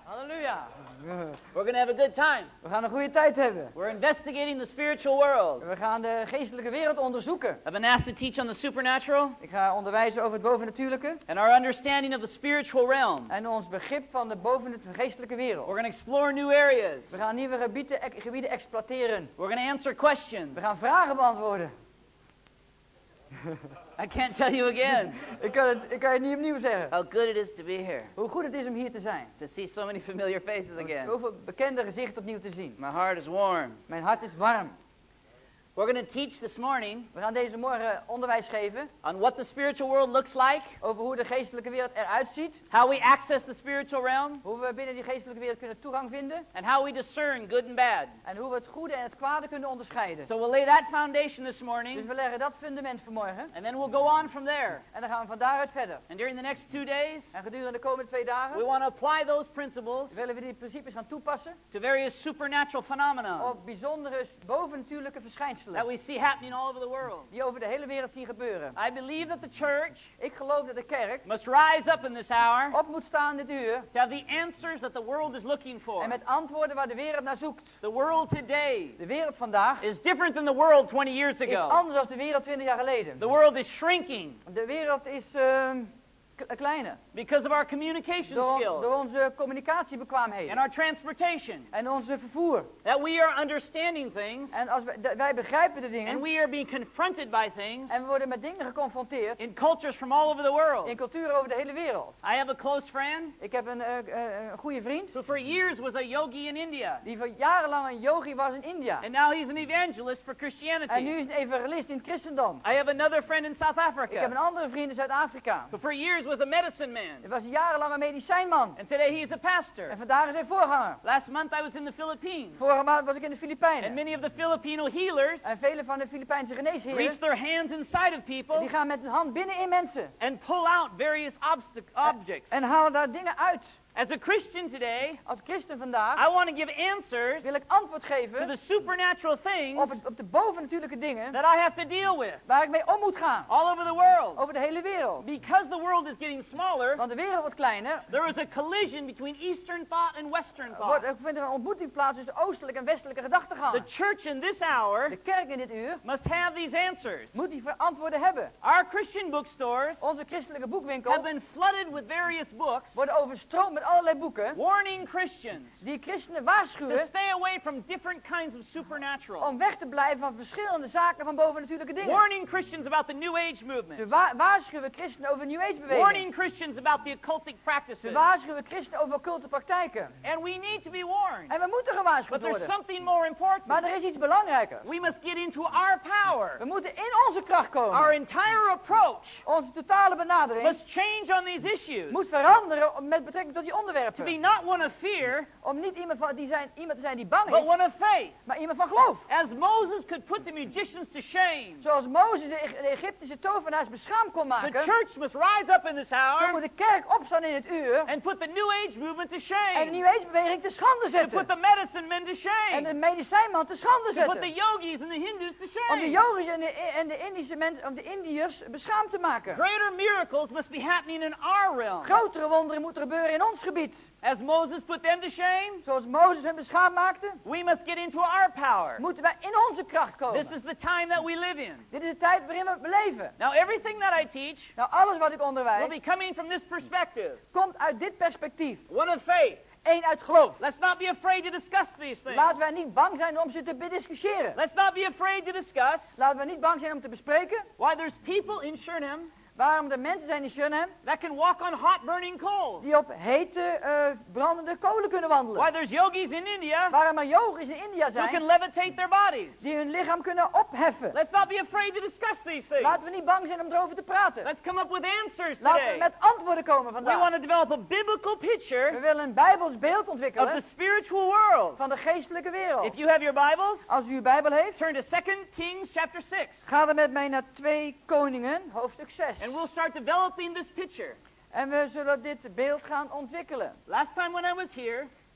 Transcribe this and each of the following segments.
Halleluja. We're going to have a good time. We gaan een goede tijd hebben. We're investigating the spiritual world. We gaan de geestelijke wereld onderzoeken. I've been asked to teach on the supernatural. Ik ga onderwijzen over het bovennatuurlijke. And our understanding of the spiritual realm. En ons begrip van de geestelijke wereld. We're going to explore new areas. We gaan nieuwe gebieden exploiteren. We're going to answer questions. We gaan vragen beantwoorden. I can't tell you again. Ik kan het niet opnieuw zeggen. How good it is to be here. Hoe goed het is om hier te zijn. To see so many familiar faces again. Zoveel bekende gezichten opnieuw te zien. My heart is warm. Mijn hart is warm. We're going to teach this morning. We gaan deze morgen onderwijs geven. On what the spiritual world looks like. Over hoe de geestelijke wereld eruit ziet. How we access the spiritual realm. Hoe we binnen die geestelijke wereld kunnen toegang vinden. And how we discern good and bad. En hoe we het goede en het kwade kunnen onderscheiden. So we'll lay that foundation this morning. Dus we leggen dat fundament vanmorgen. And then we'll go on from there. En dan gaan we van daaruit verder. And during the next 2 days. En gedurende de komende 2 dagen. We want to apply those principles. Willen we die principes gaan toepassen. To various supernatural phenomena. Op bijzondere bovennatuurlijke verschijnselen. That we see happening all over the world. Die over de hele wereld zien gebeuren. I believe that the church. Ik geloof dat de kerk. Must rise up in this hour. Op moet staan dit uur. To have the answers that the world is looking for. En met antwoorden waar de wereld naar zoekt. The world today. De wereld vandaag. Is different than the world 20 years ago. Is anders dan de wereld 20 jaar geleden. The world is shrinking. De wereld is kleiner. Because of our communication skills. Door onze communicatiebekwaamheden. And our transportation. En onze vervoer. That we are understanding things. En als wij begrijpen de dingen. And we are being confronted by things. En we worden met dingen geconfronteerd. In cultures from all over the world. In culturen over de hele wereld. I have a close friend. Ik heb een goede vriend. Who for years was a yogi in India. Die voor jarenlang een yogi was in India. And now he's an evangelist for Christianity. En nu is een evangelist in het christendom. I have another friend in South Africa. Ik heb een andere vriend in Zuid-Afrika. Who for years was a medicine man. Hij was jarenlang een medicijnman. And today he is a pastor. En vandaag is hij voorganger. Last month I was in the Philippines. Vorige maand was ik in de Filipijnen. And many of the Filipino healers. En vele van de Filipijnse geneesheren. Reach their hands inside of people. Die gaan met hun hand binnen in mensen. And pull out various objects. En halen daar dingen uit. As a Christian today, als christen vandaag, I want to give answers wil ik antwoord geven to the supernatural things op de bovennatuurlijke dingen that I have to deal with. Waar ik mee om moet gaan. All over the world. Over de hele wereld. Because the world is getting smaller, want de wereld wordt kleiner. There is a collision between Eastern thought and Western thought. Er vindt een ontmoeting plaats tussen oostelijke en westelijke gedachtegang. The church in this hour, de kerk in dit uur, must have these answers. Moet die antwoorden hebben. Our Christian bookstores, onze christelijke boekwinkels, have been flooded with various books. Worden overstroomd met allerlei boeken. Warning Christians. Die christenen waarschuwen. To stay away from different kinds of supernatural. Om weg te blijven van verschillende zaken van bovennatuurlijke dingen. Warning Christians about the New Age movement. Ze waarschuwen christenen over New Age beweging. Warning Christians about the occultic practices. Ze waarschuwen christenen over occulte praktijken. And we need to be warned. En we moeten gewaarschuwd worden. But there's something more important. Maar er is iets belangrijker. We must get into our power. We moeten in onze kracht komen. Our entire approach. Onze totale benadering. Must change on these issues. Moet veranderen met betrekking tot die onderwerpen. To be not one of fear. Om niet iemand te zijn die bang is. But one of faith. Maar iemand van geloof. As Moses could put the magicians to shame. Zoals Mozes de Egyptische tovenaars beschaamd kon maken. The church must rise up in this hour. Zo moet de kerk opstaan in het uur. And put the New Age movement to shame. En de New Age beweging te schande zetten. To put the medicine men to shame. En de medicijnman te schande zetten. To put the yogis and the Hindus to shame. Om de yogis en de Indische mensen, om de Indiërs beschaamd te maken. Greater miracles must be happening in our realm. Grotere wonderen moeten gebeuren in ons gebied. As Moses put them to shame, zoals Mozes hen beschaamd maakte, we must get into our power. Moeten wij in onze kracht komen. This is the time that we live in. Dit is de tijd waarin we leven. Now everything that I teach, nou alles wat ik onderwijs, will be coming from this perspective. Komt uit dit perspectief. One of faith. Eén uit geloof. Let's not be afraid to discuss these things. Laten wij niet bang zijn om ze te bediscussiëren. Let's not be afraid to discuss. Laten we niet bang zijn om te bespreken. Why there's people in Suriname. Waarom er mensen zijn in Suriname. That can walk on hot burning coals. Die op hete, brandende kolen kunnen wandelen. Why there's yogis in India. Waarom er yogis in India zijn. Who can levitate their bodies. Die hun lichaam kunnen opheffen. Let's not be afraid to discuss these things. Laten we niet bang zijn om erover te praten. Let's come up with answers today. Laten we met antwoorden komen vandaag. We want to develop a biblical picture. We willen een bijbels beeld ontwikkelen. Of the spiritual world. Van de geestelijke wereld. If you have your Bibles. Als u uw Bijbel heeft. Turn to 2 Kings chapter 6. Ga dan met mij naar 2 Koningen, hoofdstuk 6. And we'll start developing this picture. En we zullen dit beeld gaan ontwikkelen. Last time when I was here.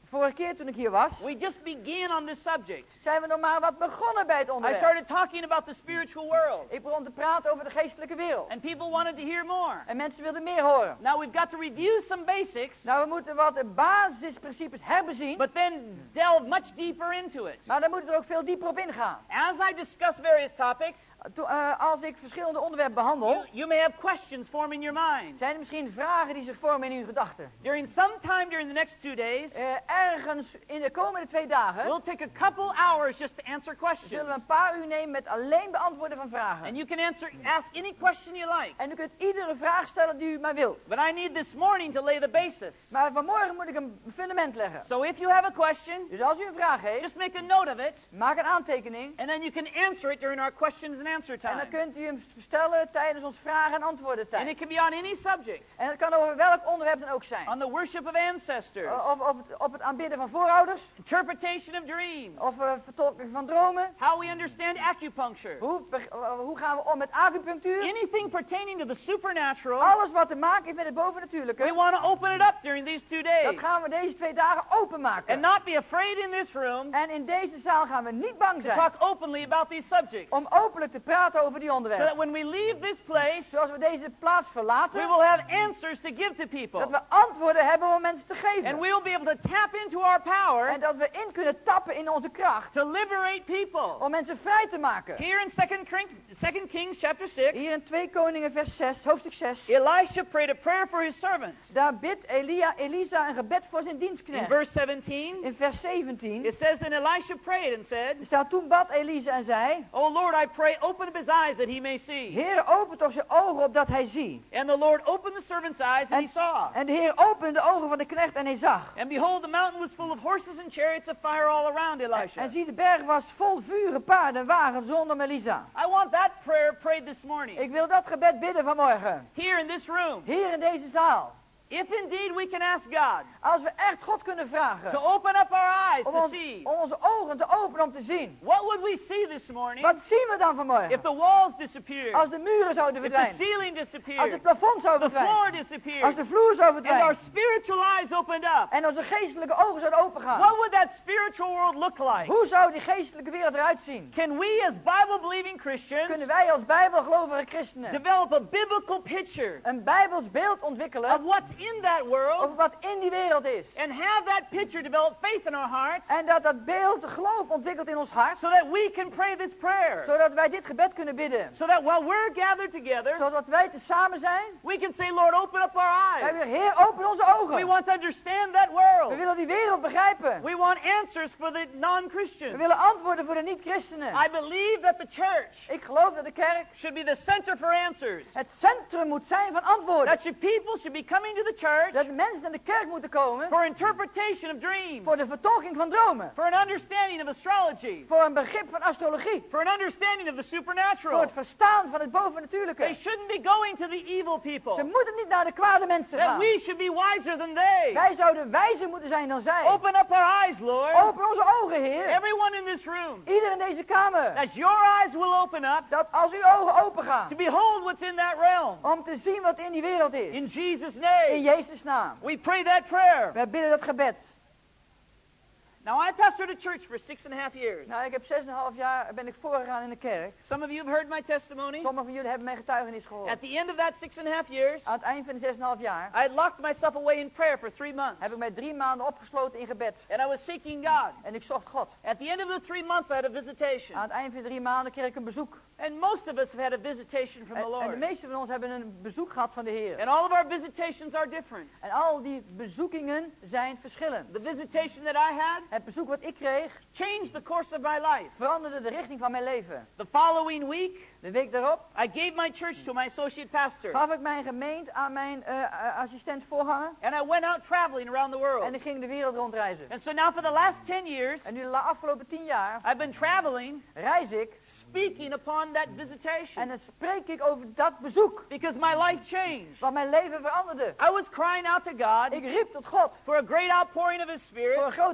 Vorige keer toen ik hier was, we just began on this subject. zijn we nog maar wat begonnen bij het I onderwerp. started talking about the spiritual world. Ik begon te praten over de geestelijke wereld. And people wanted to hear more. En mensen wilden meer horen. Now we've got to review some basics, Nou, we moeten wat basisprincipes herbezien. but then delve much deeper into it. Maar daar moeten we er ook veel dieper op ingaan. As I discuss various topics, Als ik verschillende onderwerpen behandel, you may have questions form in your mind. zijn er misschien vragen die zich vormen in uw gedachten. Sometime during the next 2 days, Ergens in de komende 2 dagen we'll take a couple hours just to answer questions. zullen we een paar uur nemen met alleen beantwoorden van vragen. And you can ask any question you like. En u kunt iedere vraag stellen die u maar wilt. But I need this morning to lay the basis. Maar vanmorgen moet ik een fundament leggen. So if you have a question, Dus als u een vraag heeft, just make a note of it, maak een aantekening. and then you can answer it during our questions and answer En time. dan kunt u hem stellen tijdens ons vragen en antwoorden And tijd. it can be on any subject. En het kan over welk onderwerp dan ook zijn. On the worship of ancestors, Op het aanbidden van voorouders. interpretation of dreams, Of vertolking van dromen. how we understand acupuncture, Hoe gaan we om met acupunctuur? anything pertaining to the supernatural. Alles wat te maken heeft met het bovennatuurlijke. We want to open it up during these 2 days. Dat gaan we deze 2 dagen openmaken. And not be afraid in this room En in deze zaal gaan we niet bang to zijn talk openly about these subjects. om openlijk te praten over die So onderwerpen. that when we leave this place, Zoals we deze plaats verlaten, we will have answers to give to people. dat we antwoorden hebben om mensen te And geven. we will be able to tap into our power En dat we in kunnen tappen in onze kracht to liberate people. om mensen vrij te maken. Here in 2 Kings chapter 6, Hier in 2 Koningen vers 6, hoofdstuk 6. Elisha prayed a prayer for his servants. Daar bidt Elisa een gebed voor zijn In dienstknecht. verse 17, In vers 17 it says, Then Elisha prayed and said, staat toen bad Elisa en zei: Oh Lord, I pray, open up his eyes that he may see. Heere, open toch zijn ogen opdat hij ziet. And the Lord opened the servant's eyes and he saw. En de Heer opende de ogen van de knecht en hij zag. And behold, the mountain was full of horses and chariots of fire all around Elisha. En zie, de berg was vol vuren, paarden en wagens zonder Elisa. I want that prayer prayed this morning. Ik wil dat gebed bidden vanmorgen. Here in this room. Hier in deze zaal. If indeed we can ask God Als we echt God kunnen vragen. to open up our eyes Om, to ons, see, om onze ogen te openen om te zien. what would we see this morning Wat zien we dan if vanmorgen? the walls disappeared, Als de muren zouden if the verdwijnen. ceiling Als het disappeared, plafond zou the verdwijnen. floor Als disappeared, de vloer zou and our verdwijnen. spiritual eyes opened up? En onze geestelijke ogen zouden opengaan. What would that spiritual world look like? Hoe zou die geestelijke wereld eruit zien? Can we as Bible-believing Christians Kunnen wij als bijbelgelovige christenen develop a biblical picture een bijbels beeld of ontwikkelen what's in that world over wat in die wereld is? and have that picture develop faith in our hearts En dat beeld geloof ontwikkelt in ons hart, so that we can pray this prayer? zodat wij dit gebed kunnen bidden. So that while we're gathered together, Zodat wij te samen zijn. we can say, Lord, open up our Wij eyes. willen, Heer, open onze We ogen. want to understand that We world. willen die wereld begrijpen. We want answers for the We non-Christians. willen antwoorden voor de niet-christenen. I believe that the church Ik geloof dat de kerk should be the center for answers. het centrum moet zijn van antwoorden. That people should be coming to the church Dat de mensen naar de kerk moeten komen for interpretation of dreams, voor de vertolking van dromen. for an understanding of astrology, Voor een begrip van astrologie. for an understanding of the Voor supernatural. het verstaan van het They bovennatuurlijke. shouldn't be going to the evil Ze people. moeten niet naar de kwade mensen That gaan. we should be wiser than they. Wij zouden wijzer moeten zijn dan zij. Open up our eyes, Lord. Open onze ogen, Heer. Everyone in this room. Ieder in deze kamer. That your eyes will open up Dat als uw ogen open gaan. to behold what's in that realm. Om te zien wat in die wereld is. In Jesus' In name. Jezus' naam. We pray that prayer. Wij bidden dat gebed. Now, I pastored a church for 6.5 years. Nou, ik heb 6,5 jaar ben ik voorgegaan in de kerk. Some of you have heard my testimony. Sommigen van jullie hebben mijn getuigenis gehoord. At the end of that 6.5 years, Aan het eind van de 6,5 jaar I had locked myself away in prayer for 3 months. heb ik mij 3 maanden opgesloten in gebed. And I was seeking God. En ik zocht God. At the end of the 3 months, I had a visitation. Aan het eind van de 3 maanden kreeg ik een bezoek. And most of us have had a visitation from the En de Lord. meeste van ons hebben een bezoek gehad van de Heer. And all of our visitations are different. En al die bezoekingen zijn verschillend. The visitation that I had Het bezoek wat ik kreeg changed the course of my life. veranderde de richting van mijn leven. The following week, De week daarop I gave my church to my associate pastor. gaf ik mijn gemeente aan mijn assistent voorganger. And I went out traveling around the En world. ik ging de wereld rondreizen. And so now for the last 10 years, En nu de afgelopen 10 jaar I've been traveling, reis ik. speaking upon that visitation. En dan spreek ik over dat bezoek. Because my life changed. Want mijn leven veranderde. I was crying out to God Ik riep tot God for a great outpouring of His voor Spirit een grote uitstort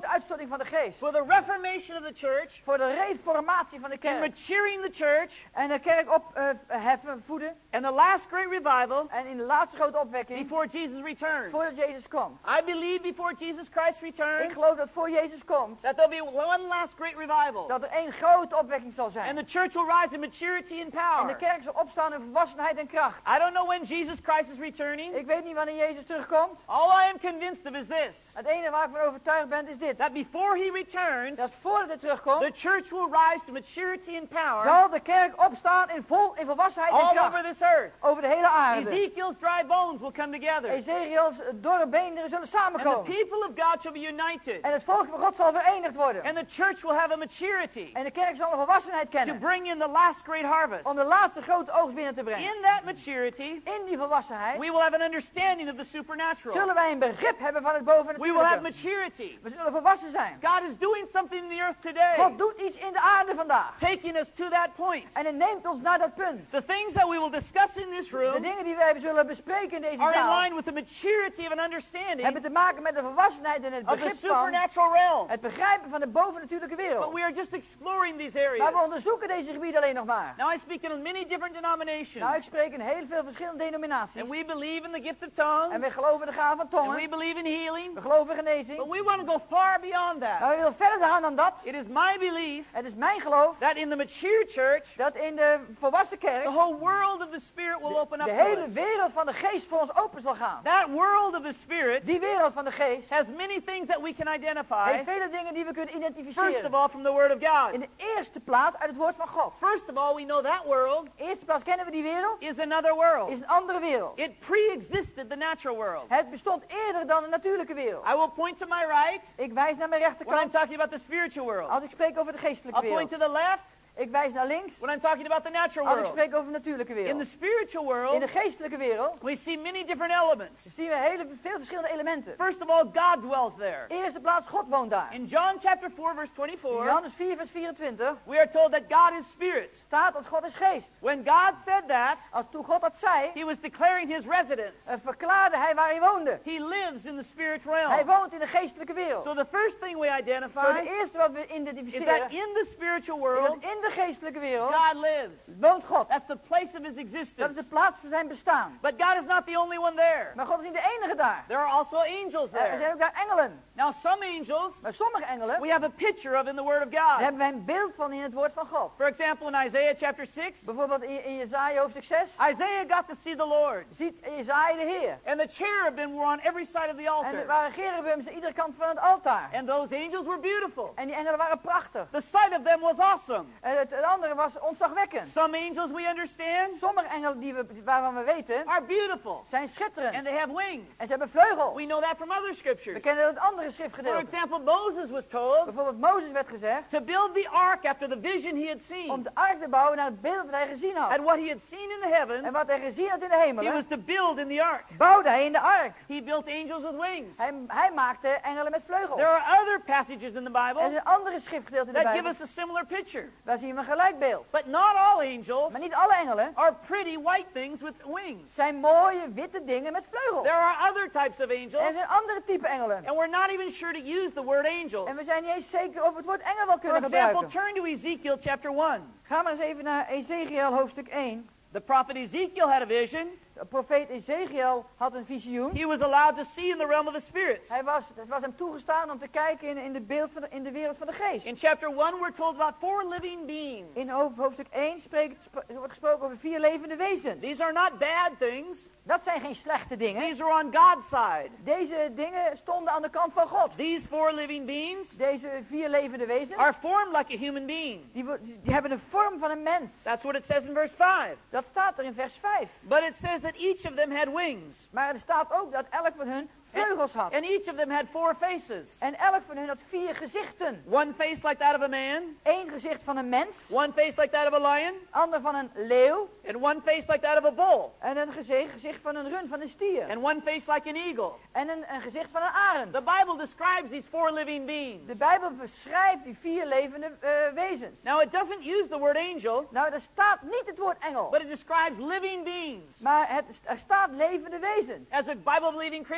vervulling van de geest. for the reformation of the church, Voor de reformatie van de in kerk. maturing the church, En de kerk opheffen, voeden. and the last great revival En in de laatste grote opwekking, before Jesus returns. voordat Jezus komt. I believe before Jesus Christ Ik returns, geloof dat voor Jezus komt, that there'll be one last great revival. dat er één grote opwekking zal And zijn. the church will rise in maturity and En de power. kerk zal opstaan in volwassenheid en kracht. I don't know when Jesus Christ is returning. Ik weet niet wanneer Jezus terugkomt. All I am convinced of is this, Het enige waar ik van overtuigd ben is dit. that before he returns, Dat voordat hij terugkomt, the church will rise to maturity and power zal de kerk opstaan in volwassenheid en all over kracht. this earth. Over de hele aarde. Ezekiel's dry bones will come together. Ezekiels dorre beenderen zullen And the samenkomen. people of God shall be united. En het volk van God zal verenigd worden. And the church will have a maturity En de kerk zal een volwassenheid to kennen. bring in the last great harvest. Om de laatste grote oogst binnen te brengen. In that maturity, In die volwassenheid we will have an understanding of the supernatural. zullen wij een begrip hebben van het We will have bovennatuurlijke. maturity. We zullen volwassen zijn. God is doing something in the earth today, God doet iets in de aarde vandaag. taking us to that point. En het neemt ons naar dat punt. The things that we will discuss in this De room dingen die wij zullen bespreken in deze are in zaal line with the maturity of an understanding hebben te maken met de volwassenheid en het of the begrip van supernatural realm. het begrijpen van de bovennatuurlijke But wereld. we are just exploring these Maar we areas. onderzoeken deze gebieden alleen nog maar. Now I speak in many different denominations. Nou, ik spreek in heel veel verschillende denominaties. And we believe in the gift of En tongues. we geloven in de gave van And tongen. we believe in healing. We geloven in genezing. But we want to go far beyond Maar that. we willen verder gaan dan dat. It is my belief Het is mijn geloof that in the mature church, dat in de volwassen kerk the whole world of the Spirit will open up de to hele us. wereld van de geest voor ons open zal gaan. That world of the Spirit Die wereld van de geest has many things that we can identify. heeft vele dingen die we kunnen First of identificeren. all, from the Word of God. In de eerste plaats uit het woord van God. First of all, we know that world In de eerste plaats kennen we die wereld. is another world. Is een andere wereld. It pre-existed the natural world. Het bestond eerder dan de natuurlijke wereld. I will point to my right Ik wijs naar mijn when I'm rechterkant talking about the spiritual world. als ik spreek over de geestelijke I'll point wereld. to the left Ik wijs naar links when I'm talking about the natural als ik world. spreek over de natuurlijke In the wereld. spiritual In world, de geestelijke wereld we see many different elements. zien we veel verschillende elementen. First of all, God dwells there. In de eerste plaats, God woont daar. In John chapter 4, verse In 24, Johannes 4 vers 24 we are told that God is spirit. staat dat God is geest. When God said that, Als toen God dat zei, he was declaring his residence. verklaarde hij waar hij woonde. He lives in the spirit Hij realm. woont in de geestelijke wereld. So the first thing we Zo identify de eerste wat we is that identificeren, in the spiritual is dat world, in de geestelijke wereld God lives. woont God. That's the place of his Dat is existence. de plaats voor zijn bestaan. But God is not the only one there. Maar God is niet de enige daar. There are also angels Er there. zijn ook daar engelen. Now, some angels Maar sommige engelen, we have a picture of in the Word of daar God. hebben wij een beeld van in het woord van God. For example, in Isaiah chapter 6, Bijvoorbeeld in Jesaja hoofdstuk 6, Isaiah got to see the Lord. ziet Jesaja de Heer. And the cherubim were on every side of the En er altar. waren cherubims aan iedere kant van het altaar. And those angels were beautiful. En die engelen waren prachtig. The sight of them was awesome. En het andere was ontzagwekkend. Some angels we understand Sommige engelen waarvan we weten, are beautiful. zijn schitterend. And they have wings. En ze hebben vleugels. We know that from other We scriptures. kennen het andere For schriftgedeelte. example, Moses was told Bijvoorbeeld Mozes werd gezegd to build the ark after the vision he had om seen. de ark te bouwen naar het beeld wat hij gezien had. And what he had seen in the En heavens, wat hij gezien had in de he hemelen, was to build in the ark. bouwde hij in de ark. He built angels with wings. Hij maakte engelen met vleugels. There are other passages in the Er Bible zijn andere schriftgedeelten in de that give Bijbel. us a similar picture. Daar zien we een gelijk beeld. But not all angels Maar niet alle engelen are pretty white things with wings. zijn mooie witte dingen met vleugels. There are other types of Er angels, zijn andere type engelen. and we're not even sure to use the word angels. En we zijn niet eens zeker of we het woord engel wel For kunnen example, gebruiken. turn to Ezekiel chapter 1. Ga maar eens even naar Ezekiel hoofdstuk 1. The prophet Ezekiel had a vision. De profeet Ezekiel had een visioen. He was allowed to see in the realm of the spirit. Het was hem toegestaan om te kijken in de wereld van de geest. In chapter 1, we're told about 4 living beings. In hoofdstuk 1 wordt gesproken over 4 levende wezens. These are not bad things. Dat zijn geen slechte dingen. These are on God's side. Deze dingen stonden aan de kant van God. These 4 living beings Deze 4 levende wezens, are formed like a human being. die hebben de vorm van een mens. That's what it says in verse 5. Dat staat er in vers 5. But it says that each of them had wings. Maar er staat ook dat elk van hun vleugels had. And each of them had 4 faces. En elk van hun had 4 gezichten. One face like that of a man. 1 gezicht van een mens. One face like that of a lion. Ander van een leeuw. And one face like that of a bull. En een gezicht van een rund, van een stier. And one face like an eagle. En een gezicht van een arend. The Bible describes these 4 living beings. De Bijbel beschrijft die 4 levende wezens. Now it doesn't use the word angel, Nou, er staat niet het woord engel. but it describes living beings. Maar er staat levende wezens. As a Bible-believing Christian,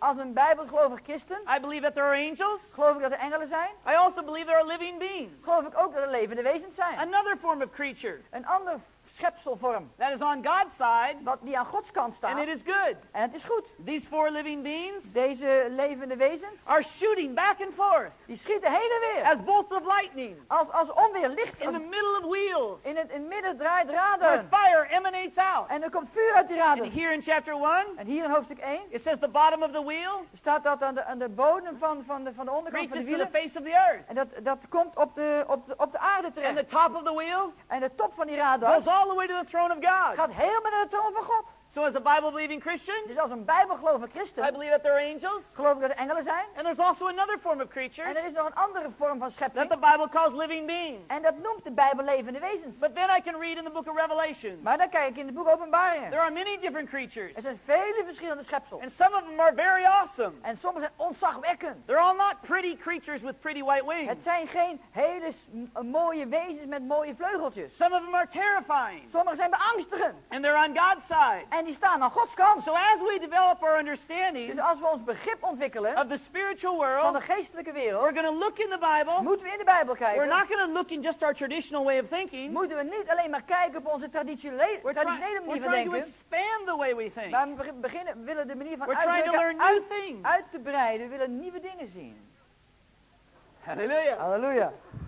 Als een bijbelgelovig christen I believe that there are angels. geloof ik dat er engelen zijn. I also believe there are living beings. Geloof ik ook dat er levende wezens zijn. Another form of creature Een ander schepselvorm that is on God's side, die aan Gods kant staat. and it is good. En het is goed. These 4 living beings Deze levende wezens, are shooting back and forth die schieten heen en weer. as bolts of lightning Als onweer licht in the middle of wheels, in het midden draait where raderen. fire emanates out. En er komt vuur uit die And raderen. here in chapter 1, En hier in hoofdstuk 1 it says the bottom of the wheel staat dat aan de bodem van de onderkant van de reaches to the wielen. face of the earth. En dat komt op de aarde And terecht. the top of the wheel En de top van die radar goes all the way to the throne of God. gaat helemaal naar de troon van God. So as a Bible-believing Christian, Dus als een bijbelgelovig I christen believe that there are angels. geloof ik dat er engelen zijn. And there's also another form of En creatures er is nog een andere vorm van that schepping. the Bible calls living beings. En dat noemt de Bijbel levende wezens. But then I can read in the book of Revelation. Maar dan kijk ik in het boek Openbaringen. There are many different creatures. Er zijn vele verschillende schepsels. And some of them are very awesome. En sommige zijn ontzagwekkend. They're all not pretty creatures with pretty white wings. Het zijn geen hele mooie wezens met mooie vleugeltjes. Some of them are terrifying. Sommige zijn beangstigend. And they're on God's side. En die staan aan Gods kant. So as we develop our Dus understanding als we ons begrip ontwikkelen of the spiritual van world, de geestelijke wereld, we're going to look in the Bible. moeten we in de Bijbel We're kijken. not going to look in just our traditional way of thinking. Moeten we niet alleen maar kijken op onze traditionele We're manier van trying to denken. expand the way we think. Maar we willen de manier van We're trying to learn uitdrukken new things. uit te breiden. We willen nieuwe dingen zien. Hallelujah. Halleluja.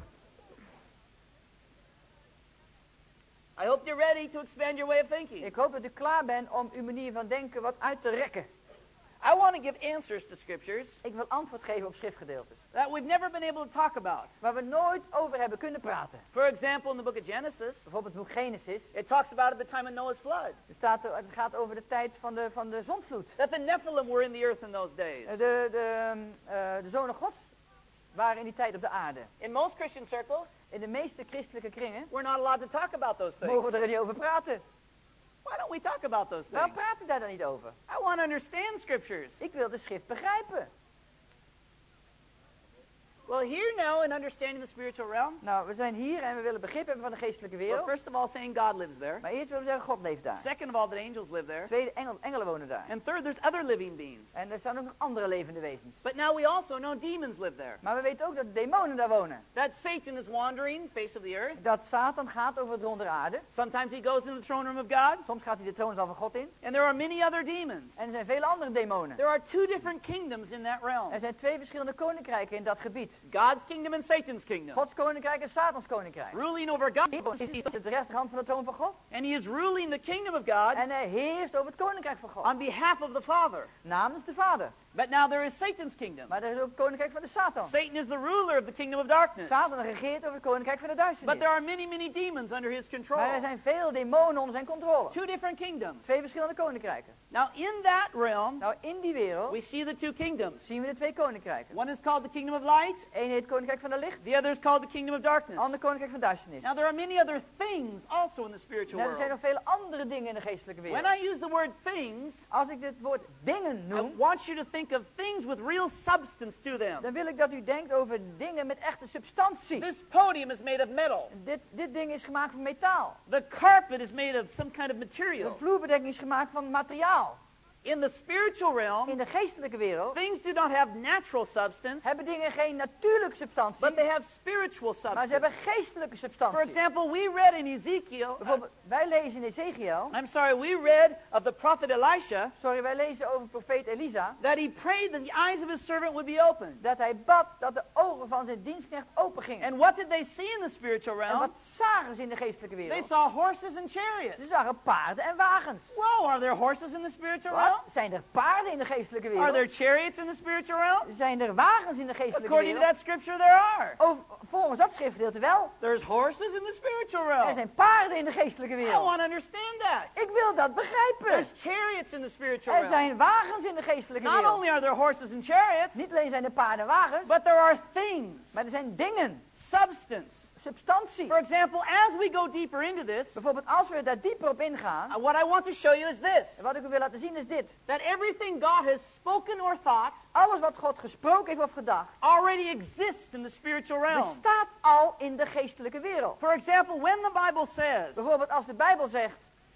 I hope you're ready to expand your way of thinking. Ik hoop dat u klaar bent om uw manier van denken wat uit te rekken. I want to give answers to scriptures Ik wil antwoord geven op schriftgedeeltes. that we've never been able to talk about. Waar we nooit over hebben kunnen praten. For example, in the book of Genesis, Bijvoorbeeld het boek Genesis. it talks about at the time of Noah's flood. Het gaat over de tijd van de zondvloed. That the Nephilim were in the earth in those days. De zonen Gods waren in die tijd op de aarde. In most Christian circles, In de meeste christelijke kringen we're not allowed to talk about those things. mogen we er niet over praten. Why don't we talk about those Waarom things? praten we daar dan niet over? I want to understand scriptures. Ik wil de schrift begrijpen. Well, here now in understanding the spiritual realm, Nou, we zijn hier en we willen begrip hebben van de geestelijke well, wereld. first of all, saying God lives there. Maar eerst willen we zeggen, God leeft daar. Second of all, that angels live there. Tweede, engelen wonen daar. And third, there's other living beings. En er staan ook nog andere levende wezens. But now we also know demons live there. Maar we weten ook dat demonen daar wonen. That Satan is wandering face of the earth. Dat Satan gaat over het ronde aarde. Sometimes he goes into the throne room of God. Soms gaat hij de troonzaal van God in. And there are many other demons. En er zijn vele andere demonen. There are 2 different kingdoms in that realm. Er zijn 2 verschillende koninkrijken in dat gebied. God's kingdom and Satan's kingdom. Gods koninkrijk en Satans koninkrijk. Ruling over God. God is de rechterhand van de troon van God. And he is ruling the kingdom of God En hij heerst over het koninkrijk van God. on behalf of the Father. Namens de Vader. But now there is Satan's kingdom. Maar er is ook het koninkrijk van de Satan. Satan is the ruler of the kingdom of darkness. Satan regeert over het koninkrijk van de But duisternis. there are many, many demons under his control. Maar er zijn veel demonen onder zijn controle. 2 different kingdoms. 2 verschillende koninkrijken. Now in that realm, Nou, in die wereld we see the 2 kingdoms. zien we de 2 koninkrijken. One is called the kingdom of light. Eén heet koninkrijk van de licht. The other is called the kingdom of darkness. Ander koninkrijk van duisternis. Now there are many other things also in the spiritual En er zijn world. nog vele andere dingen in de geestelijke When wereld. I use the word things, Als ik dit woord dingen I noem, want you to think of things with real substance to them. dan wil ik dat u denkt over dingen met echte substantie. This podium is made of metal. Dit ding is gemaakt van metaal. The carpet is made of some kind of De material. vloerbedekking is gemaakt van materiaal. In the spiritual realm, In de geestelijke wereld things do not have natural substance, hebben dingen geen natuurlijke substantie, but they have spiritual maar ze hebben substance. geestelijke For substantie. example, we read in Ezekiel, Bijvoorbeeld, wij lezen in Ezekiel, we read of the prophet Elisha, wij lezen over profeet Elisa, that he prayed that the eyes of his servant would be opened. dat hij bad dat de ogen van zijn dienstknecht open gingen. And what did they see in the spiritual En realm? wat zagen ze in de geestelijke They wereld? saw horses and Ze chariots. zagen paarden en wagens. Whoa, are there horses in the spiritual realm? Wat? Zijn er paarden in de geestelijke Are there wereld? chariots in the spiritual realm? Zijn er wagens in de geestelijke According to wereld? that scripture, there are. Volgens dat schriftgedeelte wel. There's horses in the spiritual Er realm. zijn paarden in de geestelijke I wereld. want to understand that. Ik wil dat begrijpen. There's chariots in the spiritual Er realm. zijn wagens in de geestelijke Not wereld. only are there horses and chariots, Niet alleen zijn er paarden en wagens, but there are things, maar er zijn dingen, substance. substantie. For example, as we go deeper into this, Bijvoorbeeld als we daar dieper op ingaan, what I want to show you is this. wat ik u wil laten zien is dit. That everything God has spoken or thought Alles wat God gesproken heeft of gedacht, already exists in the spiritual realm. bestaat al in de geestelijke wereld. For example, when the Bible says Bijvoorbeeld als de Bijbel zegt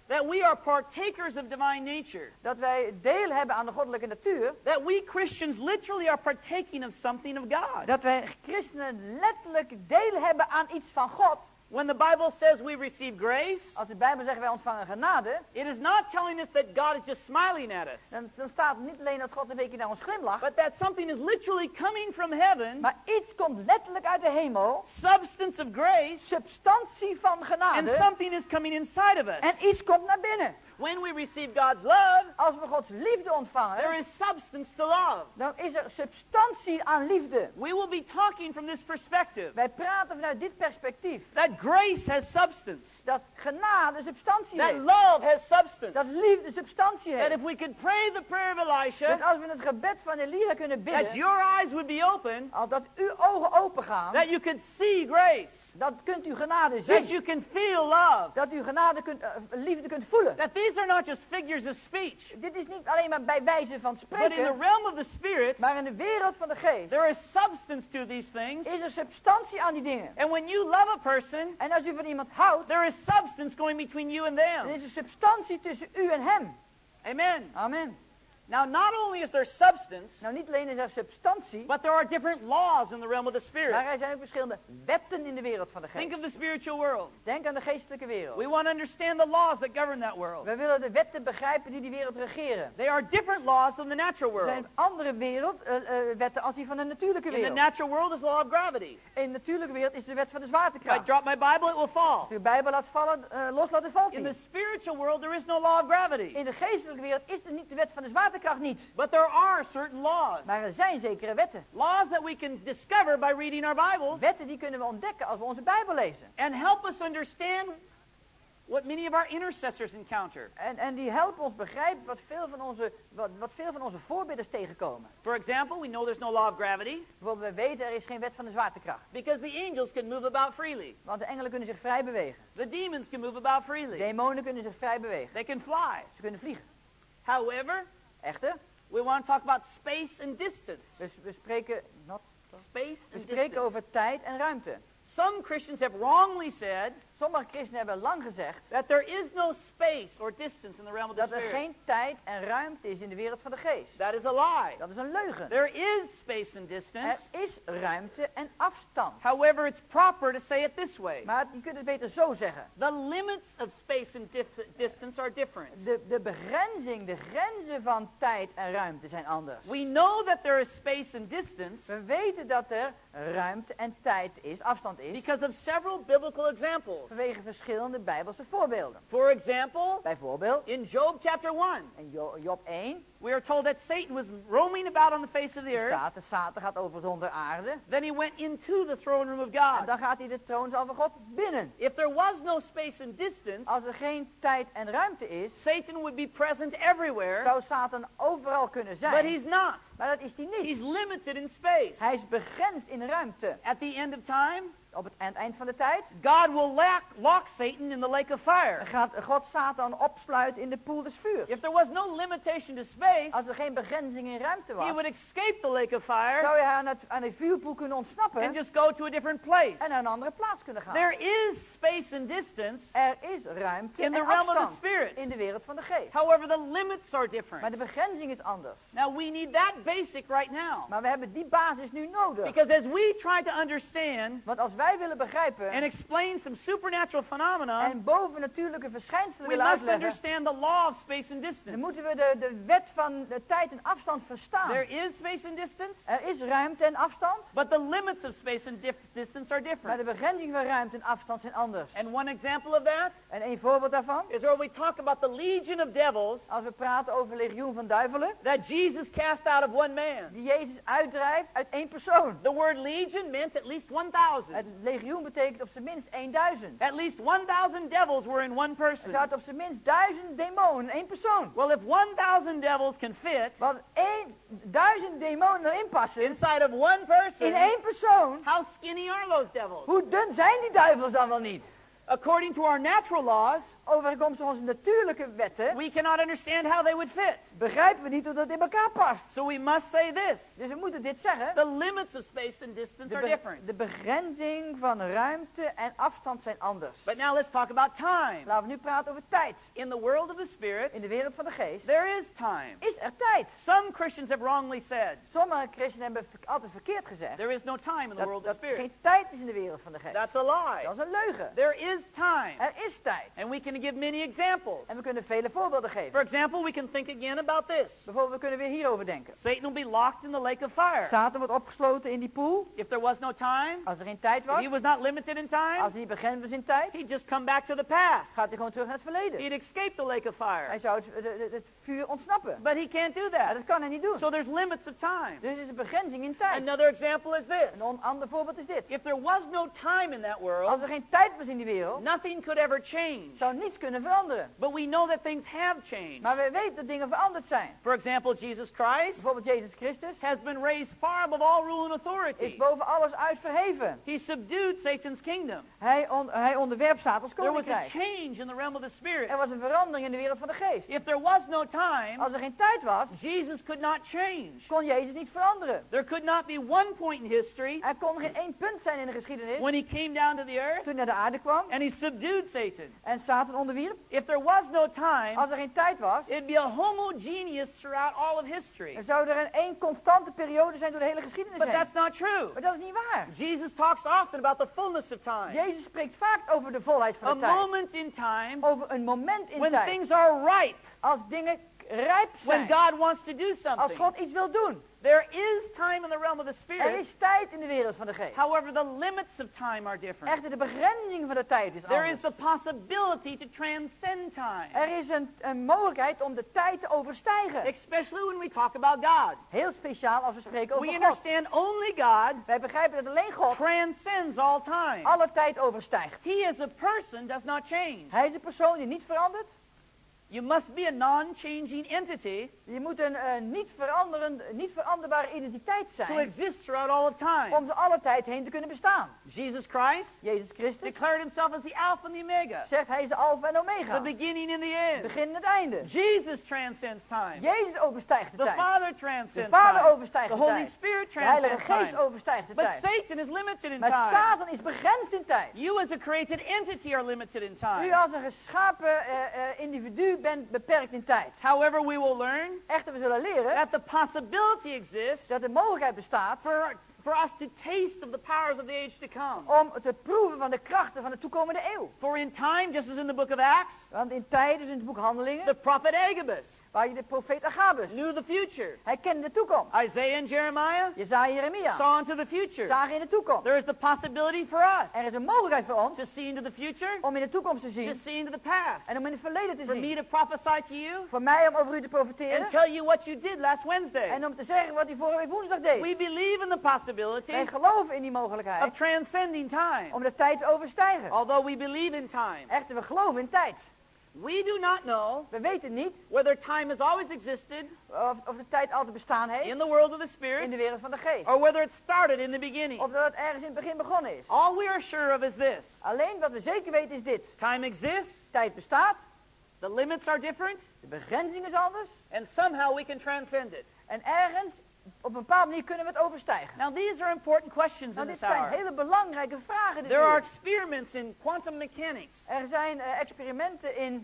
that we are partakers of divine nature. Dat wij deel hebben aan de goddelijke natuur. That we Christians literally are partaking of something of God. Dat wij christenen letterlijk deel hebben aan iets van God. When the Bible says we receive grace, Als de Bijbel zegt wij ontvangen genade, it is not telling us that God is just smiling at us, dan staat niet alleen dat God een beetje naar ons glimlacht, but that something is literally coming from heaven, maar iets komt letterlijk uit de hemel, substance of grace, substantie van and genade, something is coming inside of us. en iets komt naar binnen. When we receive God's love, Als we Gods liefde there ontvangen, is substance to love. dan is er substantie aan liefde. We will be talking from this perspective, Wij praten vanuit dit perspectief. that grace has substance, Dat genade substantie that heeft. love has substance, Dat liefde substantie that heeft. if we could pray the prayer of Dus Elisha, als we het gebed van Elia kunnen that bidden, your eyes would be open, als dat uw ogen open gaan, that you could see grace, dan kunt u genade that zien. you can feel love, Dat u genade liefde kunt voelen. that these are not just figures of speech, Dit is niet alleen maar bij wijze van but in the spreken, realm of the Spirit, maar in de wereld van de geest there is substance to these things. is er substantie aan die dingen. And when you love a person, En als u van iemand houdt, there is substance going between you and dan them. is er substantie tussen u en hem. Amen. Amen. Now, not only is there substance, Nou, niet alleen is er substantie, but there are different laws in the realm of the maar Spirit. er zijn ook verschillende wetten in de wereld van de Think geest. of the spiritual world. Denk aan de geestelijke wereld. We want to understand the laws that govern that world. We willen de wetten begrijpen die die wereld regeren. They are different laws than the natural Er zijn world. andere wetten als die van de natuurlijke In the wereld. natural world is the law of gravity. In de natuurlijke wereld is de wet van de If I zwaartekracht. drop my Bible, it will fall. Als u uw Bijbel laat vallen, loslaat, dan valt In hij. the spiritual world, there is no law of gravity. In de geestelijke wereld is er niet de wet van de zwaartekracht niet. But there are certain laws. Maar er zijn zekere wetten. Laws that we can discover by reading our Bibles Wetten die kunnen we ontdekken als we onze Bijbel lezen. and help us understand what many of our intercessors encounter. En die helpen ons begrijpen wat veel van onze voorbidders tegenkomen. For example, we know there's no law of gravity Bijvoorbeeld, we weten er is geen wet van de zwaartekracht. because the angels can move about freely. Want de engelen kunnen zich vrij bewegen. The demons can move about freely. Demonen kunnen zich vrij bewegen. They can fly. Ze kunnen vliegen. However, Echter, we want to talk about space and distance. we spreken, Space we and spreken distance. over tijd en ruimte. Some Christians have wrongly said Sommige christenen hebben lang gezegd that there is no space or distance in the realm of the dat er Spirit. geen tijd en ruimte is in de wereld van de geest. That is a lie. Dat is een leugen. There is space and distance. Er is ruimte en afstand. However, it's proper to say it this way. Maar je kunt het beter zo zeggen. The limits of space and distance are different. De begrenzing, de grenzen van tijd en ruimte zijn anders. We know that there is space and distance We weten dat er ruimte en tijd is, afstand is, because of several biblical examples. vanwege verschillende Bijbelse voorbeelden. For example, Bijvoorbeeld, in Job chapter 1, in Job 1 we are told that Satan was roaming about on the face of the earth. staat, de Satan gaat over zonder aarde. Then he went into the throne room of En God. dan gaat hij de troonzaal van God binnen. If there was no space and distance, Als er geen tijd en ruimte is, Satan would be present everywhere, zou Satan overal kunnen but zijn. he's not. Maar dat is hij niet. He's limited in space. Hij is begrensd in ruimte. At the end of time, Op het eind van de tijd God will lock Satan in the lake of fire. gaat God Satan opsluiten in de poel des vuurs. If there was no limitation to space, Als er geen begrenzing in ruimte he was, would escape the lake of fire zou hij aan de vuurpoel kunnen ontsnappen and just go to a different place. en naar een andere plaats kunnen gaan. There is space and distance Er is ruimte in the en realm of the afstand Spirit. in de wereld van de geest. However, the limits are Maar different. de begrenzing is anders. Now, we need that basic right now. Maar we hebben die basis nu nodig. Because as we try to understand Want als wij willen begrijpen and explain some supernatural phenomena, en bovennatuurlijke verschijnselen we willen must uitleggen, understand the law of space and dan distance. moeten we de wet van de tijd en afstand verstaan. There is space and distance, Er is ruimte en afstand, but the limits of space and distance are maar different. de begrenzing van ruimte en afstand zijn anders. And one example of that En een voorbeeld daarvan, is where we talk about the legion of devils als we praten over legioen van duivelen, that Jesus cast out of one man. die Jezus uitdrijft uit één persoon. The word legion meant at least 1,000. Het legioen betekent op zijn minst 1000. At least 1,000 devils were in one Er person. zaten op zijn minst 1000 demonen in één persoon. Well, if 1,000 devils can fit Want 1000 demonen erin passen inside of one person, in één persoon, how skinny are those devils? hoe dun zijn die duivels dan wel niet? According to our natural laws, overeenkomstig onze natuurlijke wetten, we cannot understand how they would fit. begrijpen we niet hoe dat in elkaar past. So we must say this. Dus we moeten dit zeggen. The limits of space and distance are different. De begrenzing van ruimte en afstand zijn anders. But now let's talk about time. Laten we nu praten over tijd. In the world of the Spirit, In de wereld van de geest there is time. is er tijd. Some Christians have wrongly said, Sommige christenen hebben altijd verkeerd gezegd. there is no time in the world of Dat the Spirit. geen tijd is in de wereld van de geest. That's a lie. Dat is een leugen. There is time. Er is tijd. And we can give many examples. En we kunnen vele voorbeelden For geven. example, we can think again about this. Bijvoorbeeld, we kunnen weer hierover denken. Satan will be locked in the lake of fire. Satan wordt opgesloten in die poel. If there was no time, Als er geen tijd if was, he was not limited in time, als hij niet begrensd was in tijd, he'd just come back to the past. gaat hij gewoon terug naar het verleden. He'd escape the lake of fire. Hij zou het vuur ontsnappen. But he can't do Maar that. dat kan hij niet doen. So there's limits of time. Dus er is een begrenzing in tijd. Another example is this. Een ander voorbeeld is dit. If there was no time in that Als world, er geen tijd was in die wereld, nothing could ever change. zou niets kunnen veranderen. But we know that things have changed. Maar wij weten dat dingen veranderd zijn. For example, Jesus Christ Bijvoorbeeld Jezus Christus has been raised far above all rule and is authority. boven alles uitverheven. He subdued Satan's kingdom. Hij onderwerpt Satans There was a koninkrijk. change in the realm of the Spirit. Er was een verandering in de wereld van de geest. If there was no time, Als er geen tijd was, Jesus could not change. kon Jezus niet veranderen. There could not be one point in history Er kon geen één punt zijn in de geschiedenis when he came down to the earth toen hij naar de aarde kwam and he subdued Satan. en Satan onderwierp. If there was no time, Als er geen tijd was, it'd be a homogeneous throughout all of history. dan zou er een één constante periode zijn door de hele geschiedenis But heen. that's not true. Maar dat is niet waar. Jesus talks often about the fullness of time. Jezus spreekt vaak over de volheid A van de tijd. moment in time Over een moment in when tijd. things are ripe, Als dingen rijp when zijn. God wants to do Als something. God iets wil doen. There is time in the realm of the Er Spirit. is tijd in de wereld van de geest. However, the limits of time are different. Echter, de begrenzing van de tijd is There anders. is the possibility to transcend time, Er is een mogelijkheid om de tijd te overstijgen. especially when we talk about God. Heel speciaal als we spreken over We God. understand only God Wij begrijpen dat alleen God transcends all time. alle tijd overstijgt. He as a person does not change. Hij is een persoon die niet verandert. You must be a non-changing entity Je moet een niet veranderbare identiteit to zijn exist throughout all of time. om door alle tijd heen te kunnen bestaan. Jesus Christ Jezus Christus declared himself as the Alpha and the Omega, zegt hij is de alfa en the omega. beginning and the Het end. begin en het einde. Jesus transcends time. Jezus overstijgt de The tijd. Father De transcends Vader time. overstijgt The de Holy tijd. Spirit De Heilige transcends Geest time. overstijgt de But tijd. Satan is limited in Maar time. Satan is begrensd in tijd. You as a created entity are limited in U time. als een geschapen individu bent beperkt in tijd. However, we will learn Echter, we zullen leren that the possibility exists dat de mogelijkheid bestaat for us to taste of the powers of the age to come. om te proeven van de krachten van de toekomende eeuw. For in time, just as in the book of Acts, Want in tijd, dus in het boek Handelingen, the prophet Agabus waar je de profeet Agabus, knew the future. hij kende de toekomst. Isaiah and Jeremiah Jezaja en Jeremia saw into the future. zagen in de toekomst. There is the possibility for us Er is een mogelijkheid voor ons to see into the future, om in de toekomst te to zien see into the past. en om in het verleden te For me zien. to prophesy to you Voor mij om over u te and profiteren tell you what you did last Wednesday. en om te zeggen wat hij vorige week woensdag deed. We believe in the possibility Wij geloven in die of mogelijkheid transcending time, om de tijd te overstijgen. although we believe in time. Echter, we geloven in tijd. We do not know We weten niet whether time has always existed of de tijd altijd bestaan heeft in the world of the in Spirit de wereld van de geest. or whether it started in the beginning. Of dat het ergens in het begin begonnen is. All we are sure of is this. Alleen wat we zeker weten is dit. Time exists, Tijd bestaat, the limits are different, de begrenzing is anders. and somehow we can transcend it. En ergens, op een bepaalde manier kunnen we het overstijgen. Now these are important questions Nou, in dit this zijn hour. hele belangrijke vragen. dit There are uur. experiments in quantum mechanics. Er zijn experimenten in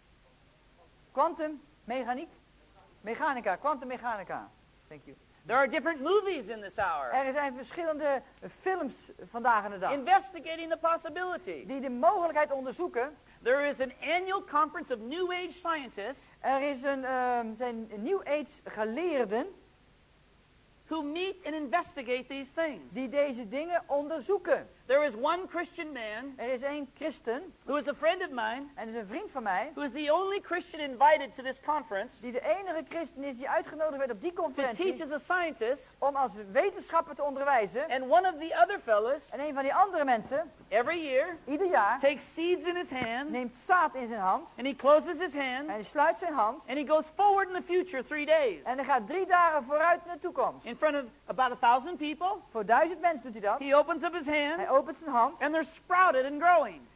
kwantummechaniek. Kwantummechanica. Thank you. There are different movies in this hour Er zijn verschillende films vandaag aan de dag. investigating the possibility. Die de mogelijkheid onderzoeken. There is an annual conference of New Age scientists Er is zijn New Age geleerden who meet and investigate these things. die deze dingen onderzoeken. There is one Christian man Er is één christen, who is a friend of mine, en is een vriend van mij, who is the only Christian invited to this conference die de enige christen is die uitgenodigd werd op die to conferentie teach as a scientist. om als wetenschapper te onderwijzen. And one of the other fellows, En een van die andere mensen, every year, ieder jaar, takes seeds in his hand, neemt zaad in zijn hand and he closes his en hand, hij sluit zijn hand and he goes forward in the future 3 days. en hij gaat 3 dagen vooruit naar de toekomst. In front of about 1000 people, Voor 1000 mensen doet hij dat. he opens up his Hij hands, opent zijn hand and they're sprouted and growing.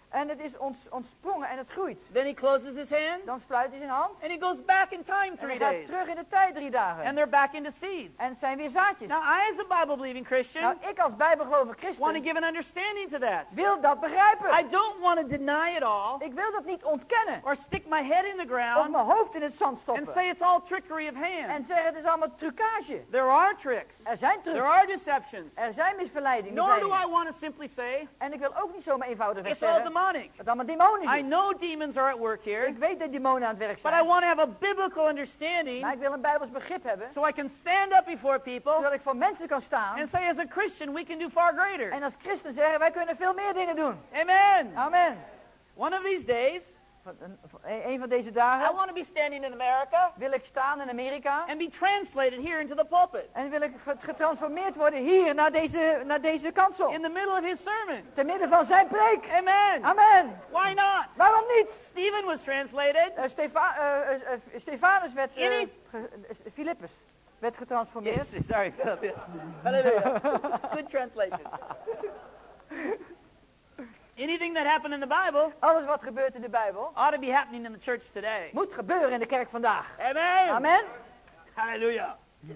En het is ontsprongen en het groeit. Then he closes his hand, Dan sluit hij zijn hand. and he goes back in time En 3 hij gaat days. terug in de tijd 3 dagen. And they're back into seeds. En het zijn weer zaadjes. Now, I, as a Bible-believing Christian, Nou, ik als bijbelgelovige want to christen give an understanding to that. wil dat begrijpen. I don't want to deny it all, Ik wil dat niet ontkennen. or stick my head in the Of ground mijn hoofd in het zand and stoppen. say it's all trickery of hands. En zeggen het is allemaal trucage. There are tricks. Er zijn There trucs. are deceptions. Er zijn misverleidingen. Nor do misleidingen. I want to simply say En ik wil ook niet zomaar eenvoudig it's all zeggen demonic. dat het allemaal demonisch I is. know demons are at work here, Ik weet dat demonen aan het werk but I zijn. want to have a biblical understanding Maar ik wil een bijbels begrip hebben. so I can stand up before people Zodat ik voor mensen kan staan. and say, as a Christian, we can do far greater. En als christen zeggen, wij kunnen veel meer dingen doen. Amen. Amen. One of these days, Een van deze I dagen want to be standing in America wil ik staan in Amerika. and be translated here into the pulpit En wil ik getransformeerd worden hier naar deze kansel. in the middle of his sermon. Te midden van zijn preek. Amen. Amen. Why not? Waarom niet? Stephen was translated. Stefanus werd... Any- Filippus werd getransformeerd. Yes, sorry, Philip. Yes. Hallelujah. Good translation. Anything that happened in the Bible Alles wat gebeurt in de Bijbel ought to be happening in the church today. moet gebeuren in de kerk vandaag. Amen. Amen. Hallelujah.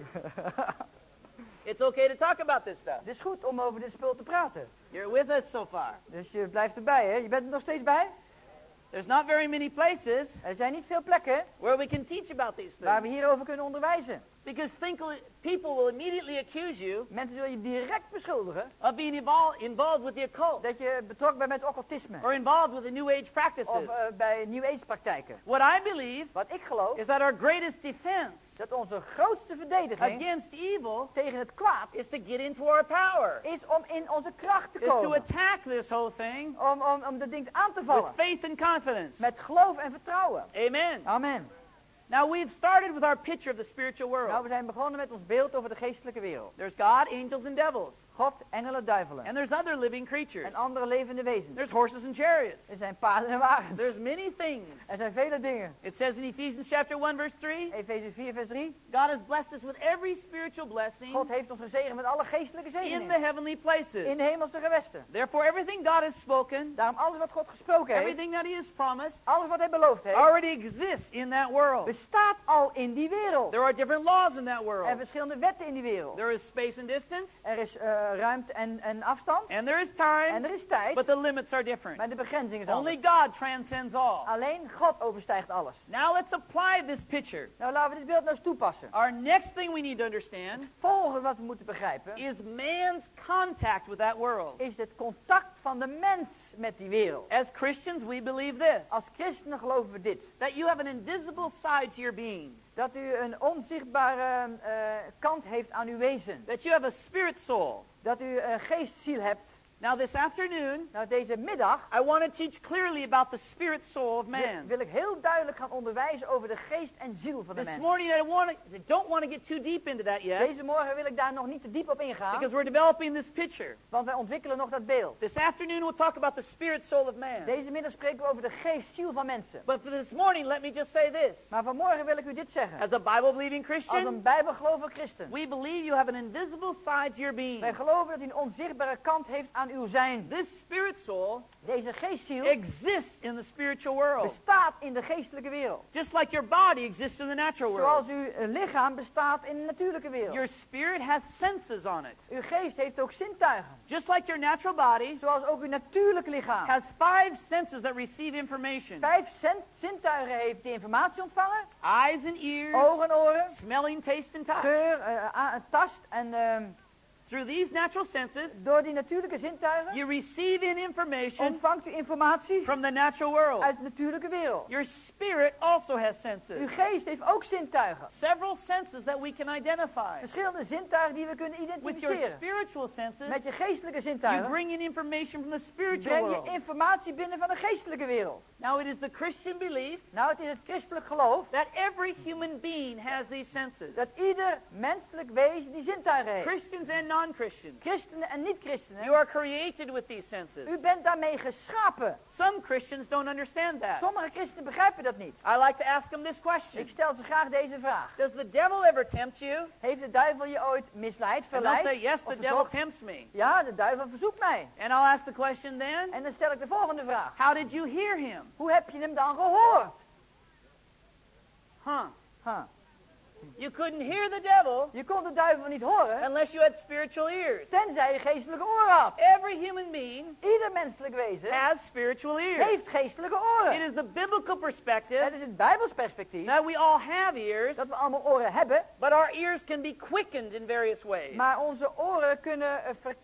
It's okay to talk about this stuff. Het is goed om over dit spul te praten. You're with us so far. Dus je blijft erbij, hè? Je bent er nog steeds bij? There's not very many places Er zijn niet veel plekken where we can teach about these waar we things. hierover kunnen onderwijzen. Because people will immediately accuse you Mensen zullen je direct beschuldigen of being involved with the occult dat je betrokken bent met occultisme. or involved with the New Age practices. Of bij New Age praktijken. What I believe Wat ik geloof, is that our greatest defense dat onze grootste verdediging against evil tegen het kwaad is to get into our power, is om in onze kracht te is to komen. attack this whole thing Om dat ding aan te with vallen. faith and confidence. Met geloof en vertrouwen. Amen. Amen. Now we've started with our picture of the spiritual Nou, world. we zijn begonnen met ons beeld over de geestelijke wereld. There's God, angels, and devils. God, engelen, duivelen. And there's other living creatures. En andere levende wezens. There's horses and chariots. Er zijn paarden en wagens. There's many things. Er zijn vele dingen. It says in Ephesians chapter 1 verse 3, Efeze 4 vers 3. God has blessed us with every spiritual blessing God heeft ons gezegend met alle geestelijke in the zegeningen. heavenly In places. de hemelse gewesten. Therefore everything God has spoken, Daarom alles wat God gesproken heeft. everything that He has promised, Alles wat hij beloofd heeft. already exists in that world. Bestaat al in die wereld. There are different laws in that Er world. zijn verschillende wetten in die wereld. There is space and distance, Er is ruimte en afstand. and there is En time, er is tijd. but the limits are different. Maar de begrenzing is Only anders. God transcends all. Alleen God overstijgt alles. Now let's apply this picture. Nou, laten we dit beeld nou eens toepassen. Our next thing we need to understand Volgende wat we moeten begrijpen is man's contact with that world. is het contact van de mens met die wereld. As Christians, we believe this, Als christenen geloven we dit. that you have an invisible side to your being, Dat u een onzichtbare kant heeft aan uw wezen. that you have a spirit soul. Dat u een geestziel hebt. Now this afternoon, Nou, deze middag I want to teach clearly about the spirit soul of man. wil ik heel duidelijk gaan onderwijzen over de geest en ziel van de This mens. morning, I don't want to get too deep into that yet, Deze morgen wil ik daar nog niet te diep op ingaan, because we're developing this picture. want wij ontwikkelen nog dat beeld. This afternoon, we'll talk about the spirit soul of man. Deze middag spreken we over de geest-ziel van mensen. But for this morning, let me just say this. Maar vanmorgen wil ik u dit zeggen. As a Bible-believing Als Christian, een bijbelgelovige christen. we believe you have an invisible side to your being. Wij geloven dat u een onzichtbare kant heeft aan uw zijn. This spirit soul Deze geestziel exists in the spiritual world, bestaat in de geestelijke wereld. just like your body exists in the natural world. Zoals uw lichaam bestaat in de natuurlijke wereld. Your spirit has senses on it, Uw geest heeft ook zintuigen. just like your natural body Zoals ook uw natuurlijke lichaam. has 5 senses that receive information: 5 zintuigen heeft die informatie ontvangen. eyes and ears, Ogen, oren, smelling, taste, and touch. geur, tast. En Through these natural senses, door die natuurlijke zintuigen you receive in information ontvangt u informatie from the natural world. uit de natuurlijke wereld. Your spirit also has Uw senses, geest heeft ook zintuigen. several senses that we can identify. Verschillende zintuigen die we kunnen With your identificeren. spiritual senses, Met je geestelijke you zintuigen bring in information from the spiritual breng je world. informatie binnen van de geestelijke wereld. Now, it is the Christian belief Nou, het is het christelijk geloof that every human being has these senses. dat ieder menselijk wezen die zintuigen heeft. Christians and non-Christians. Christenen en niet-christenen. You are created with these senses. U bent daarmee geschapen. Some Christians don't understand that. Sommige christenen begrijpen dat niet. I like to ask them this question. Ik stel ze graag deze vraag. Does the devil ever tempt you? Heeft de duivel je ooit misleid, And they'll verleid? say, yes, of the devil verzocht? tempts me. Ja, de duivel verzoekt mij. And I'll ask the question then, En dan stel ik de volgende vraag. how did you hear him? Hoe heb je hem dan gehoord? Huh. You couldn't hear the devil Je kon de duivel niet horen, unless you had spiritual ears. tenzij je geestelijke oren had. Every human being Ieder menselijk wezen has spiritual ears. heeft geestelijke It oren. is the biblical perspective Het is het Bijbels perspectief that we all have ears, dat we allemaal oren hebben, but our ears can be quickened in various ways. maar onze oren kunnen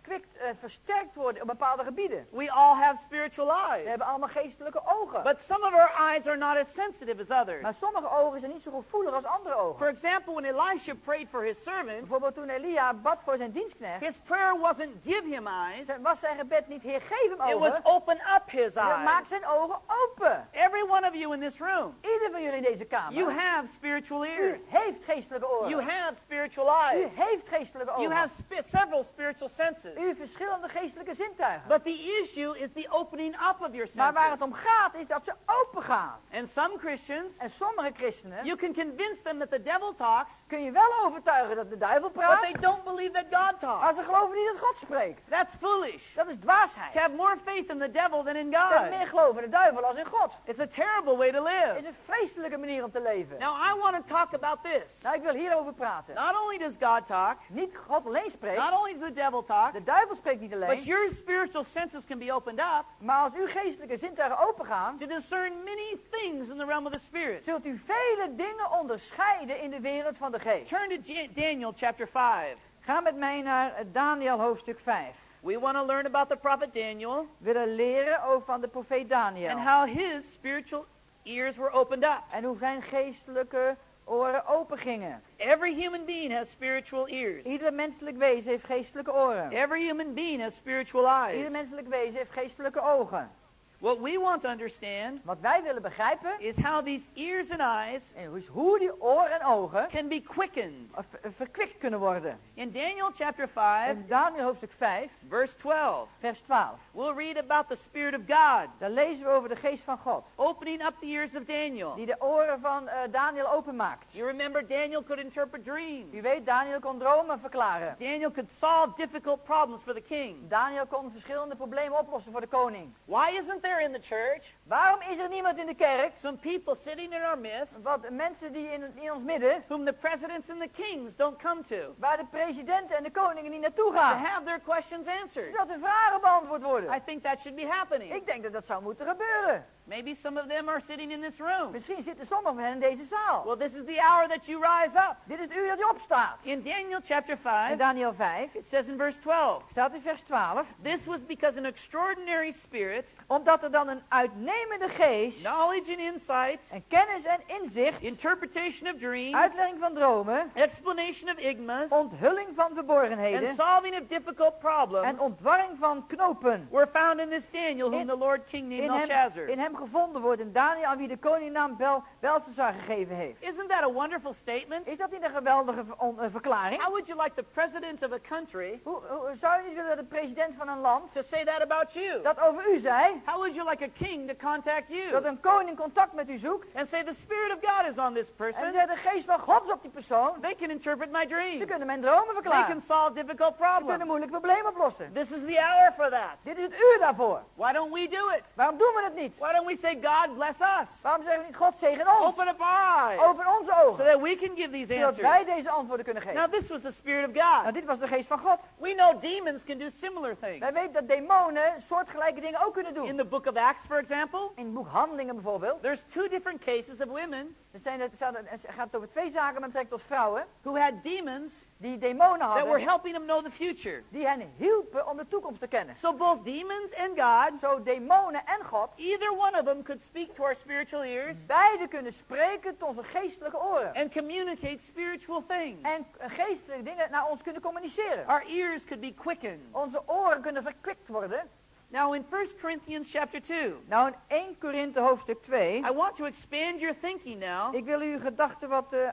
versterkt worden op bepaalde gebieden. We all have spiritual We eyes, hebben allemaal geestelijke ogen. but some of our eyes are not as sensitive as others. Maar sommige ogen zijn niet zo gevoelig als andere For ogen. example, when Elisha prayed for his servant, Bijvoorbeeld toen Elia bad voor zijn dienstknecht, his prayer wasn't give him eyes, was zijn gebed niet Heer geef hem it was ogen, open up his maar maak eyes. zijn ogen open. Every one of you in this room, Ieder van jullie in deze you kamer, have spiritual u ears. heeft geestelijke You oren. have spiritual U eyes. heeft geestelijke You ogen. have several spiritual senses. U heeft verschillende geestelijke zintuigen. But the issue is the opening up of your Maar waar het om senses. gaat is dat ze open gaan. And some Christians, En sommige christenen you can convince them that the devil talks, kun je wel overtuigen dat de duivel but praat, they don't believe that God maar talks. ze geloven niet dat God spreekt. That's foolish. Dat is dwaasheid. To have more faith in the devil than in Ze hebben God. meer geloven in de duivel als in God. It's a terrible way to Het live. is een vreselijke manier om te leven. Now I want to talk about this. Nou, ik wil hierover praten. Not only does God talk, Niet God alleen spreekt, not only does the devil talk, de duivel spreekt niet but alleen, your spiritual senses can be opened up maar als uw geestelijke zintuigen open gaan, to discern many things in the realm of the spirit. zult u vele dingen onderscheiden in de wereld van de geest. Turn to Daniel chapter 5. Ga met mij naar Daniel hoofdstuk 5. We want to learn about the prophet Daniel We willen leren over van de profeet Daniel. and how his spiritual ears were opened up. En hoe zijn geestelijke oren open gingen. Every human being has spiritual ears. Ieder menselijk wezen heeft geestelijke oren. Every human being has spiritual Ieder eyes. menselijk wezen heeft geestelijke ogen. What we want to understand Wat wij willen begrijpen is how these ears and eyes is hoe die oren en ogen can be quickened. verkwikt kunnen worden. In Daniel chapter 5, In Daniel hoofdstuk 5, verse 12, vers 12. we'll read about the Spirit of God Daar lezen we over de geest van God. opening up the ears of Daniel. Die de oren van Daniel openmaakt. You remember Daniel could interpret U dreams. weet, Daniel kon dromen verklaren. Daniel could solve difficult problems for the king. Daniel kon verschillende problemen oplossen voor de koning. Why isn't there in the church Waarom is er niemand in de kerk? some people sitting in our midst Wat mensen die in ons midden, whom the presidents and the kings don't come to waar de presidenten en de koningen niet naartoe to gaan. have their questions answered? Zodat de vragen beantwoord worden. I think that should be happening. Ik denk dat dat zou moeten gebeuren. Maybe some of them are sitting in this room. Misschien zitten sommigen van hen in deze zaal. Well, this is the hour that you rise up. Dit is het uur dat u opstaat. In Daniel chapter In 5, Daniel 5 it says in verse 12, staat in vers 12. this was because an extraordinary spirit, Omdat er dan een uitnemende geest knowledge and insight, en kennis en inzicht, interpretation of dreams, uitlegging van dromen, explanation of enigmas, onthulling van and verborgenheden solving of difficult en problems ontwarring van knopen were found in this Daniel, whom In- the Lord King named Belshazzar. in hem gevonden wordt. En Daniel aan wie de koning naam Belshazzar gegeven heeft. Isn't that a wonderful statement? Is dat niet een geweldige verklaring? How would you like the president of a country Hoe zou je niet willen dat de president van een land to say that about you? dat over u zei? How would you like a king to contact Dat you een koning contact met u zoekt and say the Spirit of God is on this en person? zegt de geest van God is op die persoon. They can interpret my Ze dreams. kunnen mijn dromen They verklaren. can solve difficult Ze kunnen problems. moeilijke problemen oplossen. This is the hour for that. Dit is het uur daarvoor. Why don't we do it? Waarom doen we het niet? Why don't we say, God bless us? Waarom zeggen we niet God zegen ons? Open up our eyes Over onze so ogen. that we can give these Zodat wij answers. deze antwoorden kunnen Now, geven. this was the Spirit of Nou, God. dit was de geest van God. We know demons can do similar things. Wij weten dat demonen soortgelijke dingen ook kunnen In doen. the book of Acts, for example, In het boek Handelingen bijvoorbeeld. there's two different cases of women Het gaat over twee zaken met betrekking tot vrouwen. who had demons Die demonen that were hadden. helping them know the future. Die hen hielpen om de toekomst te kennen. So both demons and God, Zo demonen en God. either one of them could speak to our spiritual ears Beide kunnen spreken tot onze geestelijke oren. and communicate spiritual things. En geestelijke dingen naar ons kunnen communiceren. Our ears could be quickened. Onze oren kunnen verkwikt worden. Now in 1 Corinthians chapter 2, Nou, in 1 Korinthe hoofdstuk 2. I want to expand your thinking now Ik wil uw gedachten wat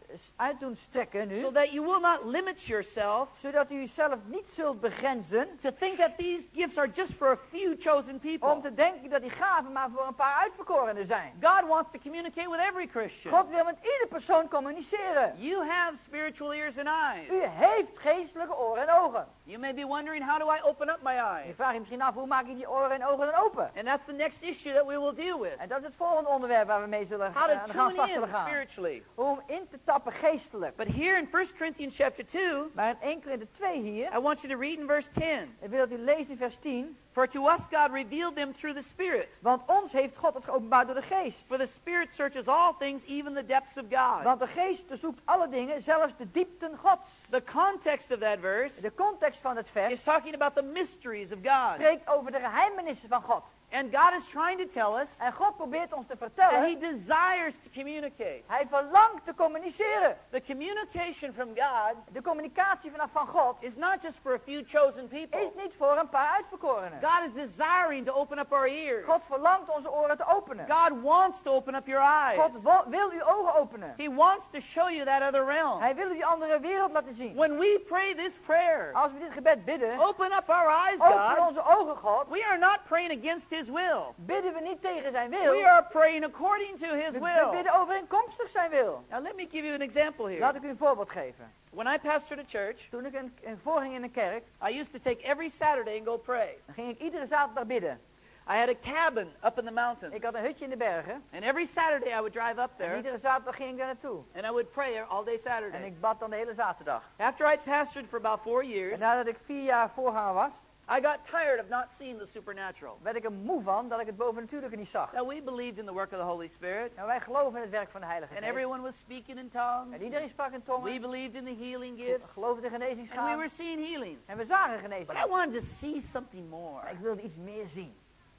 uit doen strekken nu. so that you will not limit yourself Zodat u uzelf niet zult begrenzen. to think that these gifts are just for a few chosen Om people. te denken dat die gaven maar voor een paar uitverkorenen zijn. God wants to communicate with every Christian. God wil met ieder persoon communiceren. You have spiritual ears and eyes. U heeft geestelijke oren en ogen. You may be wondering, how do I open up my Je eyes? vraagt je misschien af, hoe maak je die oren en ogen dan open? And that's the next issue that we will deal with. En dat is het volgende onderwerp waar we mee zullen How aan to de gang tune zullen in gaan. spiritually. Hoe om in te tappen geestelijk. But here in 1 Corinthians chapter 2, Maar in 1 Korinther 2 hier, I want you to read in verse 10. ik wil dat u leest in vers 10. For to us God revealed them through the Spirit. Want ons heeft God het geopenbaard door de geest. For the Spirit searches all things, even the depths of God. Want de geest zoekt alle dingen, zelfs de diepten Gods. The context of that verse De context van het vers is talking about the mysteries of God. spreekt over de geheimenissen van God. And God is trying to tell us En God probeert ons te that vertellen, He desires to communicate. hij verlangt te communiceren. The communication from God De communicatie van God is not just for a few chosen people. is niet voor een paar uitverkorenen. God is desiring to open up our ears. God verlangt onze oren te openen. God wants to open up your eyes. God wil uw ogen openen. He wants to show you that other realm. Hij wil u die andere wereld laten zien. When we pray this prayer, Als we dit gebed bidden, open up our eyes, open God. onze ogen, God. We are not praying against His will. Bidden we niet tegen zijn wil. We are praying according to His We will. bidden overeenkomstig zijn wil. Now let me give you an example Laat here. ik u een voorbeeld geven. When I pastored a church, Toen ik voorging in een kerk, I used to take every Saturday and go pray. dan ging ik iedere zaterdag bidden. I had a cabin up in the mountains. Ik had een hutje in de bergen. And every Saturday I would drive up En there iedere zaterdag ging ik daar naartoe. and I would pray all day En Saturday. ik bad dan de hele zaterdag. After I'd pastored for about 4 En years, nadat ik 4 jaar voorganger was, I got tired of not seeing the supernatural. werd ik er moe van dat ik het bovennatuurlijke niet zag. Now we believed in the work of the Holy Spirit, En wij geloven in het werk van de Heilige and Geest. everyone was speaking in tongues. En iedereen sprak in We tongen. believed in the healing We gifts, geloofden in and we genezingsgaven. were seeing healings. En we zagen But I genezing. wanted to see something more. Maar ik wilde iets meer zien.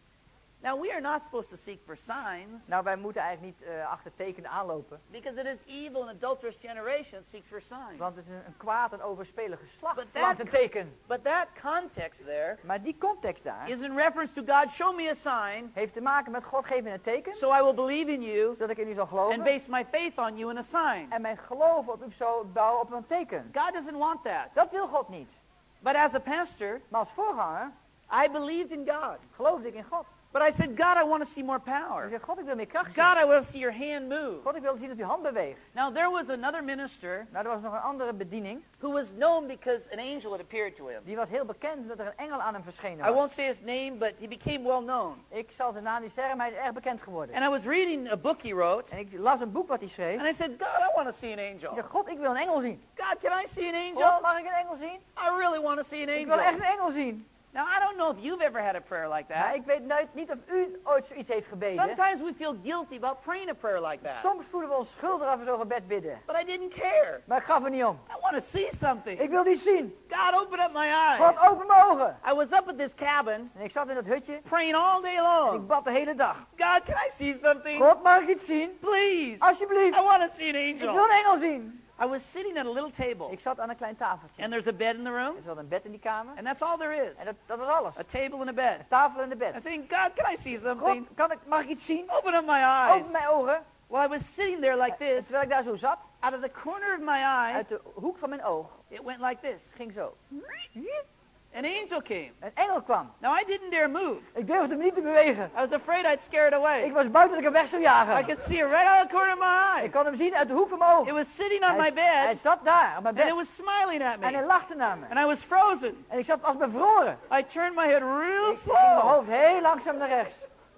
Now we are not supposed to seek for signs, Nou, wij moeten eigenlijk niet achter tekenen aanlopen. because it is evil and adulterous generation that seeks for signs. Want het is een kwaad en overspelig geslacht. But Verlangt that- een teken. But that context there Maar die context daar is in reference to God, show me a sign, heeft te maken met God geven een teken. so I will believe in you Zodat ik in u zal and geloven. base my faith on you in a sign. En mijn geloof op u zou bouwen op een teken. God doesn't want that. Dat wil God niet. But as a pastor, Maar als voorganger I believed in God. geloofde ik in God. But I said, God, I want to see more Ik power. zei, God, ik wil meer kracht zien. God, I want to see your hand move. God, ik wil zien dat uw hand beweegt. Now, there was another minister Nou, er was nog een andere bediening. who was known because an angel had appeared to him. Die was heel bekend omdat er een engel aan hem verschenen I was. won't say his name, but he became well known. Ik zal zijn naam niet zeggen, maar hij is erg bekend geworden. And I was reading a book he wrote, En ik las een boek wat hij schreef. and I said, God, I want to see an Ik angel. zei, God, ik wil een engel zien. God, can I see an God, angel? mag ik een engel zien? I really want to see an Ik wil echt angel. een engel zien. Now, I don't know if you've ever had a prayer like Maar that. ik weet niet of u ooit zoiets heeft gebeden. Sometimes we feel guilty about praying a prayer like that. Soms voelen we ons schuldig als we zo'n gebed bidden. But I didn't care. Maar ik gaf er niet om. I want to see something. Ik wil iets zien. God, open up my eyes. God, open mijn ogen. I was up at this cabin En ik zat in dat hutje. praying all day En long. ik bad de hele dag. God, can I see something? God, mag ik iets zien? Please. Alsjeblieft. I want to see an Ik wil angel. een engel zien. I was sitting at a little table, Ik zat aan een klein tafeltje. and there's a bed in the room, Er zat een bed in die kamer. and that's all there is. En dat was alles. A table and a bed. Een tafel en een I'm bed. saying, God, can I see God, something? mag ik iets zien? Open up my eyes. Open mijn ogen. Well, I was sitting there like En this. terwijl ik daar zo zat, Out of the corner of my eye, uit de hoek van mijn oog, it went like this. het ging zo. An angel came. Een engel kwam. Now, I didn't dare move. Ik durfde me niet te bewegen. I was afraid I'd scare it Ik away. was bang dat ik hem weg zou I jagen. could see it right out of the corner of my Ik eye. kon hem zien uit de hoek van mijn oog. It was sitting on my Hij bed, zat daar, op mijn and it bed. was smiling at En hij me. lachte naar me. And I was frozen. En ik zat als bevroren. I turned my head real Ik ging mijn slow. hoofd heel langzaam naar rechts.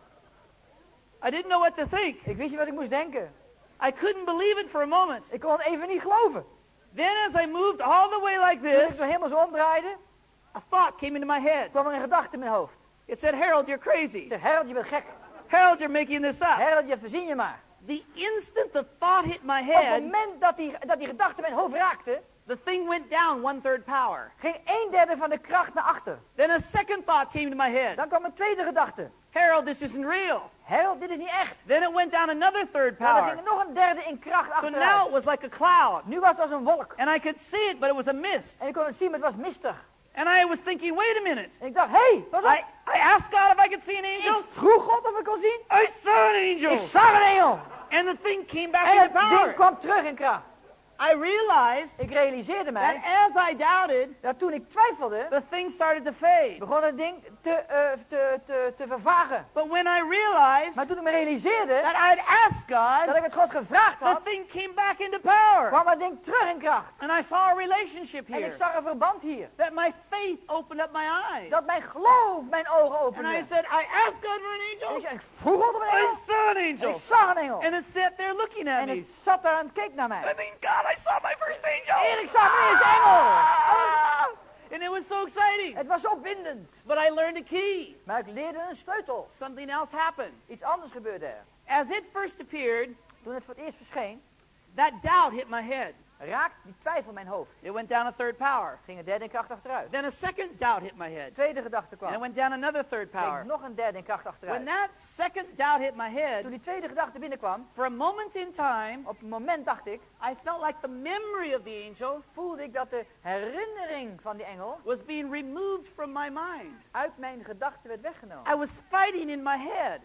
I didn't know what to think. Ik wist niet wat ik moest denken. I couldn't believe it for a moment. Ik kon het even niet geloven. Then as I moved all the way like Toen ik this, me helemaal zo omdraaide, a thought came into my head. kwam er een gedachte in mijn hoofd. It said, Harold, you're Ik crazy. zeg, Harold, je bent gek. Harold, you're making this up. Harold, je verzin je maar. The instant the thought hit my Op het head, moment dat die gedachte mijn hoofd raakte, the thing went down 1/3 power. ging 1/3 van de kracht naar achter. Then a second thought came to my head. Dan kwam een tweede gedachte. Harold, this isn't real. Harold, dit is niet echt. Then it went down another 1/3 Maar dan ging power. er nog een derde in kracht So now achteruit. it was like a cloud. Nu was het als een wolk. And I could see it, but it was a mist. En ik kon het zien, maar het was mistig. And I was thinking, wait a minute. En ik dacht, hé, pas op. I asked God if I could see an Ik angel. vroeg God of ik kon zien. I saw an angel. Ik zag een engel. And the thing came back En into het ding power. kwam terug in kracht. I realized Ik realiseerde that mij as I doubted, dat toen ik twijfelde, the thing started to fade. begon het ding te vervagen. But when I realized Maar toen ik me realiseerde that I'd asked dat God, ik het God gevraagd the had, thing came back into power. kwam het ding terug in kracht. And I saw a relationship En ik here. zag een verband hier. That my faith opened up my eyes. Dat mijn geloof mijn ogen And opende. I said, I asked God for an En ik angel. zei, ik vroeg God om een I engel. saw an En angel. ik zag een engel. And it sat there looking at En me. het zat daar en keek naar mij. I think, God, I saw my first angel. En ik zag mijn eerste engel. Ah! And it was so exciting. Het was opwindend. But I learned a key. Maar ik leerde een sleutel. Something else happened. Iets anders gebeurde er. As it first appeared, Toen het voor het eerst verscheen, that doubt hit my head. raakte die twijfel mijn hoofd. It went down a third power. Ging een derde in kracht achteruit. Then a second doubt hit my head. Tweede gedachte And it kwam. went down another third power. Ging nog een derde in kracht When achteruit. that second doubt hit my Toen head, die tweede gedachte binnenkwam, for a moment in time, op het moment dacht ik, I felt like the memory of the angel voelde ik dat de herinnering van die engel was being removed from my mind. uit mijn gedachten werd weggenomen. I was fighting in my head.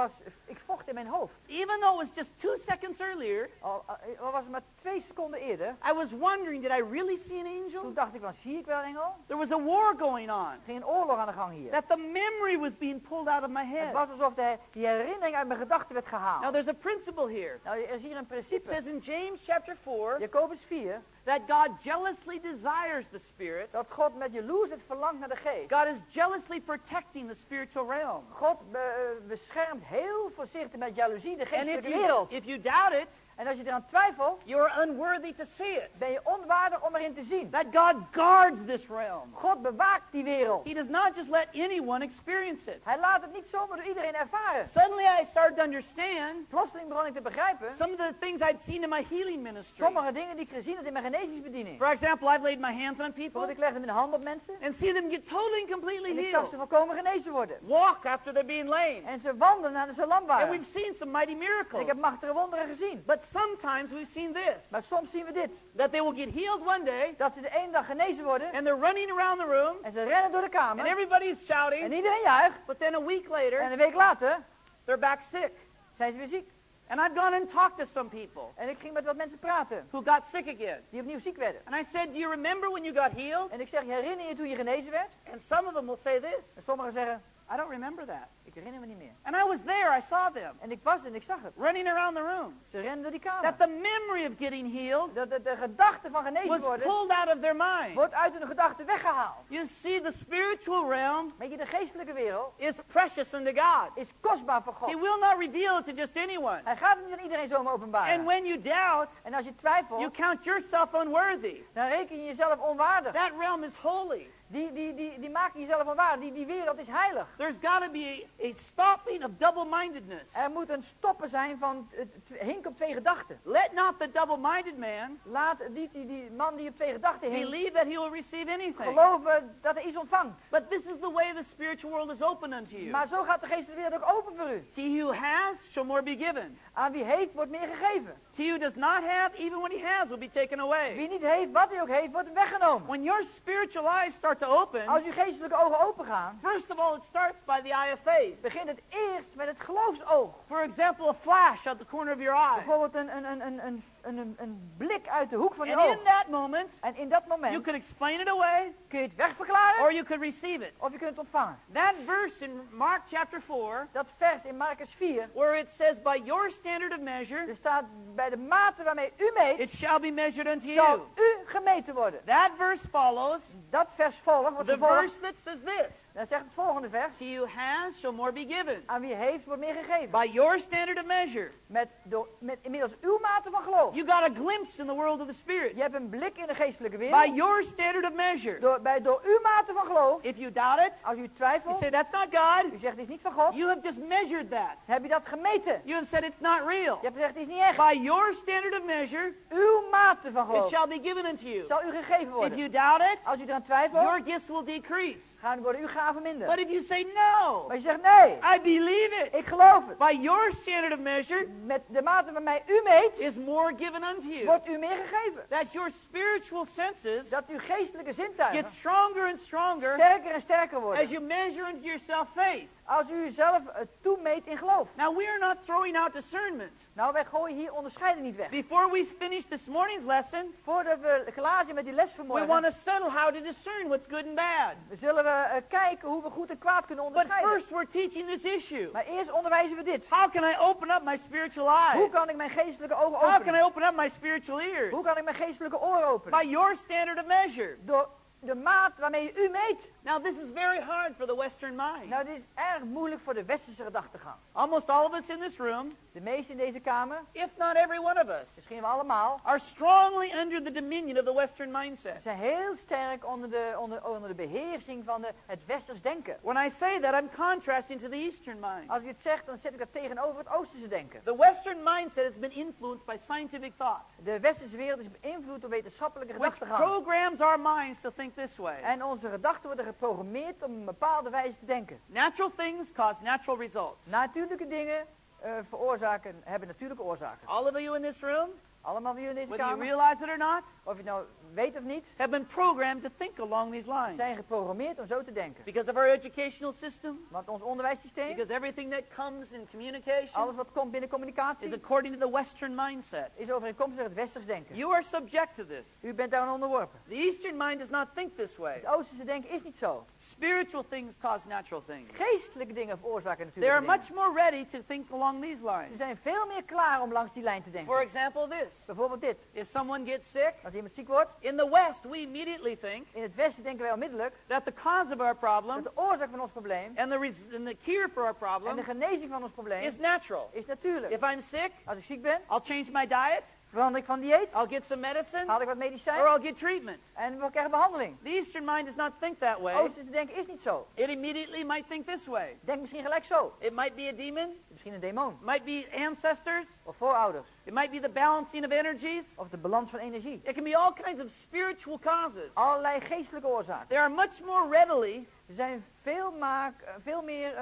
Ik vocht in mijn hoofd. Even though it was just 2 seconds earlier, Al was het maar 2 seconden eerder, I was wondering, did I really see an toen angel? dacht ik van, zie ik wel een engel? There was a war going on. Er ging een oorlog aan de gang hier. That the memory was being pulled out of my Het head. was alsof die herinnering uit mijn gedachten werd Now gehaald. there's a principle here. Nou, er is hier een It principe. says in James chapter 4 Jacobus 4, that God jealously desires the Spirit. dat God met jaloersheid verlangt naar de geest. God is jealously protecting the spiritual realm. God beschermt heel voorzichtig met jaloezie de And geestelijke wereld. if you doubt it, En als je eraan twijfelt, you're unworthy to see it. ben je onwaardig om erin te zien. That God guards this realm. God bewaakt die wereld. He does not just let anyone experience it. Hij laat het niet zomaar door iedereen ervaren. Suddenly I started to understand Plotseling begon ik te begrijpen, some of the things I'd seen in my healing ministry. sommige dingen die ik gezien had in mijn genezingsbediening. For example, I've laid my hands on people Bijvoorbeeld, ik legde mijn hand op mensen and seen them get totally and completely en ik zag ze healed. volkomen genezen worden. Walk after they're being lame. En ze wandelen nadat ze lam And waren. we've seen some mighty En miracles. ik heb machtige wonderen gezien. But sometimes we've seen this. Maar soms zien we dit. That they will get healed one day Dat ze de ene dag genezen worden and they're running around the room en ze rennen door de and kamer. everybody's En shouting. iedereen juicht. But then a week En later, een week later they're back sick. zijn ze weer ziek. And I've gone and talked to some people En ik ging met wat mensen praten who got sick again. die opnieuw ziek werden. And I said, do you remember when you got healed? En ik zeg, herinner je toen je genezen werd? And some of them will say this, En sommigen zeggen, I don't remember that. ik herinner me niet meer. And I was there, I saw them En ik was er en ik zag het. running around the room. Ze renden door die kamer. That the memory of getting healed De gedachte van genezen was worden pulled out of their mind. wordt uit hun gedachten weggehaald. You see, the spiritual realm Weet je, de geestelijke wereld is precious unto God. is kostbaar voor He God. will not reveal it to just anyone. Hij gaat het niet aan iedereen zomaar And openbaren. when you doubt, En als je you twijfelt, count yourself unworthy. dan reken je jezelf onwaardig. That realm is holy. Die maken jezelf onwaardig. Die wereld is heilig. There's got to be a stopping of double-mindedness. Er moet een stoppen zijn van het hinken op 2 gedachten. Let not the double-minded man Laat die man die op 2 gedachten hinkt, believe that he will receive anything. geloven dat hij iets ontvangt. But this is the way the spiritual world is open unto you. Maar zo gaat de geestelijke wereld ook open voor u. He who has shall more be given. Aan wie heeft, wordt meer gegeven. He who does not have, even what he has, will be taken away. Wie niet heeft, wat hij ook heeft, wordt hem weggenomen. When your spiritual eyes start to open, Als uw geestelijke ogen open gaan, first of all, it starts by the eye of faith. begint het eerst met het geloofsoog. For example, a flash at the corner of your eye. Bijvoorbeeld een blik uit de hoek van je And in oog. that moment, En in dat you moment could explain it away, kun je het wegverklaren or you could receive it. of je kunt het ontvangen. That verse in Mark chapter 4, Dat vers in Marcus 4, where it says, by your standard of measure, er staat bij de mate waarmee u meet, it shall be measured unto zal you. u gemeten worden. That verse follows Dat vers wordt the gevolgd. verse that says this. Dan zegt het volgende vers. He who has shall more be given. Aan wie heeft, wordt meer gegeven. By your standard of measure, Met inmiddels uw mate van geloof. you got a glimpse in the world of the Spirit. Je hebt een blik in de geestelijke By wereld. your standard of measure. Door uw mate van geloof. If you doubt it, Als u you twijfelt, say that's not God. u zegt het is niet van God. You have just measured that. Heb je dat gemeten? You have said it's not real. Je hebt gezegd het is niet echt. By your standard of measure, Uw mate van it geloof shall be given unto you. zal u gegeven If worden. you doubt it, Als u eraan twijfelt, your gifts will decrease. worden uw gaven minder. But if you say, no, Maar je zegt, nee, I believe it, ik geloof het. by your standard of measure, Met de mate waarmee u meet, is more given unto you. wordt u meer gegeven. That your spiritual senses Dat uw geestelijke get zintuigen stronger and stronger sterker en sterker as worden. you measure unto yourself faith. Als u zelf toemeet in geloof. Now, we are not throwing out discernment. Nou, wij gooien hier onderscheiding niet weg. Before we finish this morning's lesson, Voordat we klaar zijn met die les we vanmorgen, want to settle how to discern what's good and bad. zullen we kijken hoe we goed en kwaad kunnen But onderscheiden. first, we're teaching this issue. Maar eerst onderwijzen we dit. How can I open up my spiritual Hoe eyes? kan ik mijn geestelijke ogen How can openen? I open up my spiritual ears? Hoe kan ik mijn geestelijke oren openen? By your standard of measure. Door de maat waarmee u meet. Now, this is very hard for the Western mind. Nou, dit is erg moeilijk voor de westerse gedachtegang. Almost all of us in this room, De meesten in deze kamer, if not every one of us, misschien we allemaal, are strongly under the dominion of the Western mindset. zijn heel sterk onder de beheersing van het westers denken. When I say that, I'm contrasting to the Eastern mind. Als ik het zeg, dan zet ik dat tegenover het oosterse denken. The Western mindset has been influenced by scientific thought, De westerse wereld is beïnvloed door wetenschappelijke which gedachtegang. programs our minds to think this way. En onze gedachten worden geprogrammeerd om een bepaalde wijze te denken. Natural things cause natural results. Natuurlijke dingen hebben natuurlijke oorzaken. All of you in this room, Allemaal wie in deze whether you kamer, realize it or not, of je het nou weet of niet, have been programmed to think along these lines. zijn geprogrammeerd om zo te denken. Because of our educational system, Want ons onderwijssysteem, because everything that comes in communication alles wat komt binnen communicatie, is according to the Western mindset. is overeenkomstig met het westers denken. You are subject to this. U bent daar aan onderworpen. The Eastern mind does not think this way. Het oosterse denken is niet zo. Spiritual things cause natural things. Geestelijke dingen veroorzaken They are natuurlijke dingen. much more ready to think along these Ze lines. zijn veel meer klaar om langs die lijn te For denken. example, this. Bijvoorbeeld dit. If someone gets sick, Als iemand ziek wordt, in the West, we immediately think in het westen denken wij onmiddellijk that the cause of our dat problem de oorzaak van ons probleem and the cure for our en de problem genezing van ons probleem is natural. is natuurlijk. If I'm sick, Als ik ziek ben, I'll change my diet, verander ik van dieet, I'll get some medicine, haal ik wat or medicijn I'll get treatment. en we krijgen behandeling. The Eastern mind does not think that way. Oosterse denken is niet zo. It immediately might think this way. Denk misschien gelijk zo. It might be a demon, Misschien een demon. might be ancestors, Of voorouders. it might be the balancing of energies. Of de balans van energie. It can be all kinds of spiritual causes. Allerlei geestelijke oorzaken. They are much more readily Ze zijn veel meer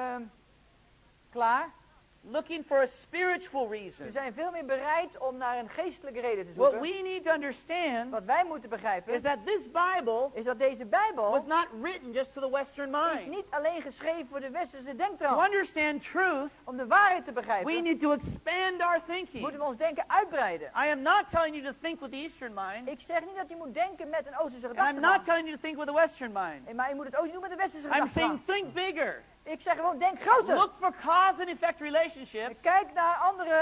klaar. looking for a spiritual Ze reason. zijn veel meer bereid om naar een geestelijke reden te What zoeken. we need to understand Wat wij moeten begrijpen is that this Bible is dat deze Bijbel was not written just to the Western is mind. niet alleen geschreven voor de westerse To denktrand. understand truth, Om de waarheid te we begrijpen, need to expand our thinking. moeten we ons denken uitbreiden. I am not telling you to think with the Eastern mind, Ik zeg niet dat je moet denken met een oosterse and I'm not gedachtegang. telling you to think with the Western mind. Maar je moet het ook niet doen met de westerse I'm saying gedachtegang. think bigger. Ik zeg gewoon, denk groter. Look for cause and effect relationships Kijk naar andere...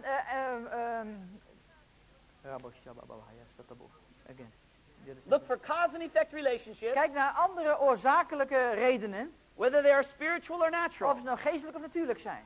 Again. Look for cause and effect relationships, Kijk naar andere oorzakelijke redenen, whether they are spiritual or of natural. ze nou geestelijk of natuurlijk zijn.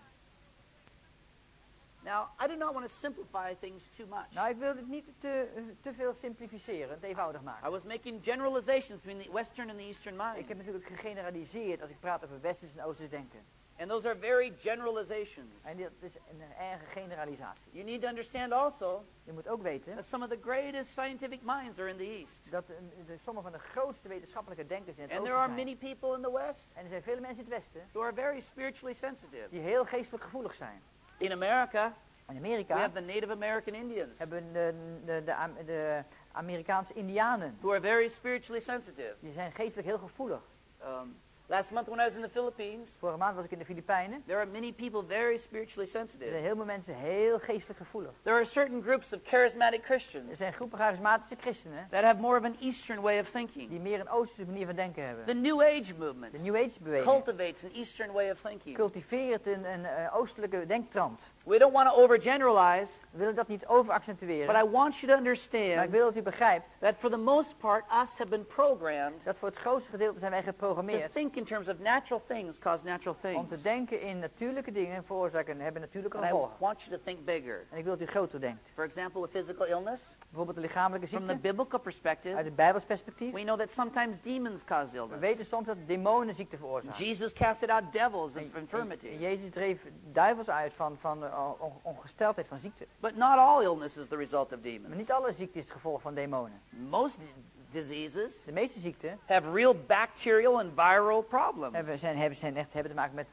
Now, I do not want to simplify things too much. Nou, ik wil het niet te veel simplificeren, te eenvoudig maken. I was making generalizations between the Western and the Eastern Ik mind. heb natuurlijk gegeneraliseerd als ik praat over westers en oosters denken. And those are very generalizations. En dat is een erge generalisatie. You need to understand also Je moet ook weten that some of the greatest scientific minds are in the East. dat sommige van de grootste wetenschappelijke denkers in het And there oosten are zijn. many people in the West En er zijn vele mensen in het westen who are very spiritually sensitive. die heel geestelijk gevoelig zijn. In America, In we Amerika have the Native American Indians hebben de Amerikaanse Indianen. who are very spiritually sensitive. Die zijn geestelijk heel gevoelig. Last month when I was in the Philippines, Vorige maand was ik in de Filipijnen. there are many people very spiritually Er zijn sensitive. heel veel mensen heel geestelijk gevoelig. There are certain groups of charismatic Er Christians zijn groepen charismatische christenen that have more of an Eastern way of thinking. die meer een oosterse manier van denken hebben. The New Age De movement New Age beweging cultivates an Eastern way of thinking. cultiveert een oostelijke denktrand. We don't want to overgeneralize, We willen dat niet but overaccentueren. I want you to Maar ik understand wil dat u begrijpt that for the most part, us have been programmed dat voor het grootste gedeelte zijn wij to geprogrammeerd think in terms of natural things cause natural om things. te denken in natuurlijke dingen veroorzaken en hebben natuurlijke And I gevolgen. want you to think bigger. En ik wil dat u groter denkt. For example, a physical illness, Bijvoorbeeld de lichamelijke from the ziekte. biblical Uit perspective, het Bijbels perspectief. we know that sometimes demons cause We illness. weten soms dat demonen ziekte veroorzaken. Jesus casted out devils En and infirmity. Jezus dreef duivels uit van ongesteldheid van ziekte. But not all illness is the result of Maar demons. niet alle ziekte is het gevolg van demonen. Most diseases De meeste ziekten have real bacterial and viral problems. hebben te maken met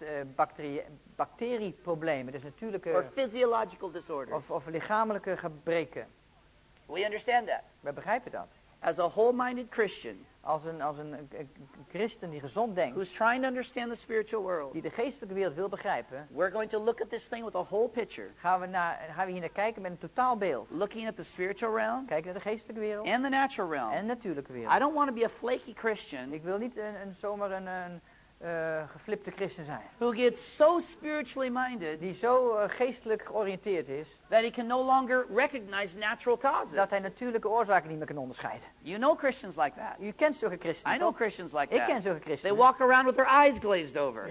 bacterieproblemen. Dus natuurlijke Or physiological disorders. of lichamelijke gebreken. We understand that. Wij begrijpen dat. As a whole-minded Christian Als een christen die gezond denkt, who's trying to understand the spiritual world, die de geestelijke wereld wil begrijpen, we're going to look at this thing with a whole picture. gaan we hier naar kijken met een totaalbeeld. Looking at the spiritual realm Kijken naar de geestelijke wereld and the natural realm. en de natuurlijke I wereld. don't want to be a flaky Christian Ik wil niet zomaar een geflipte christen zijn. who gets so spiritually minded Die zo geestelijk georiënteerd is, that he can no longer recognize natural causes. dat hij natuurlijke oorzaken niet meer kan onderscheiden. You know Christians like that. U kent zulke christenen, I know toch? Christians like Ik ken that. zulke They christenen. walk around with their eyes glazed over.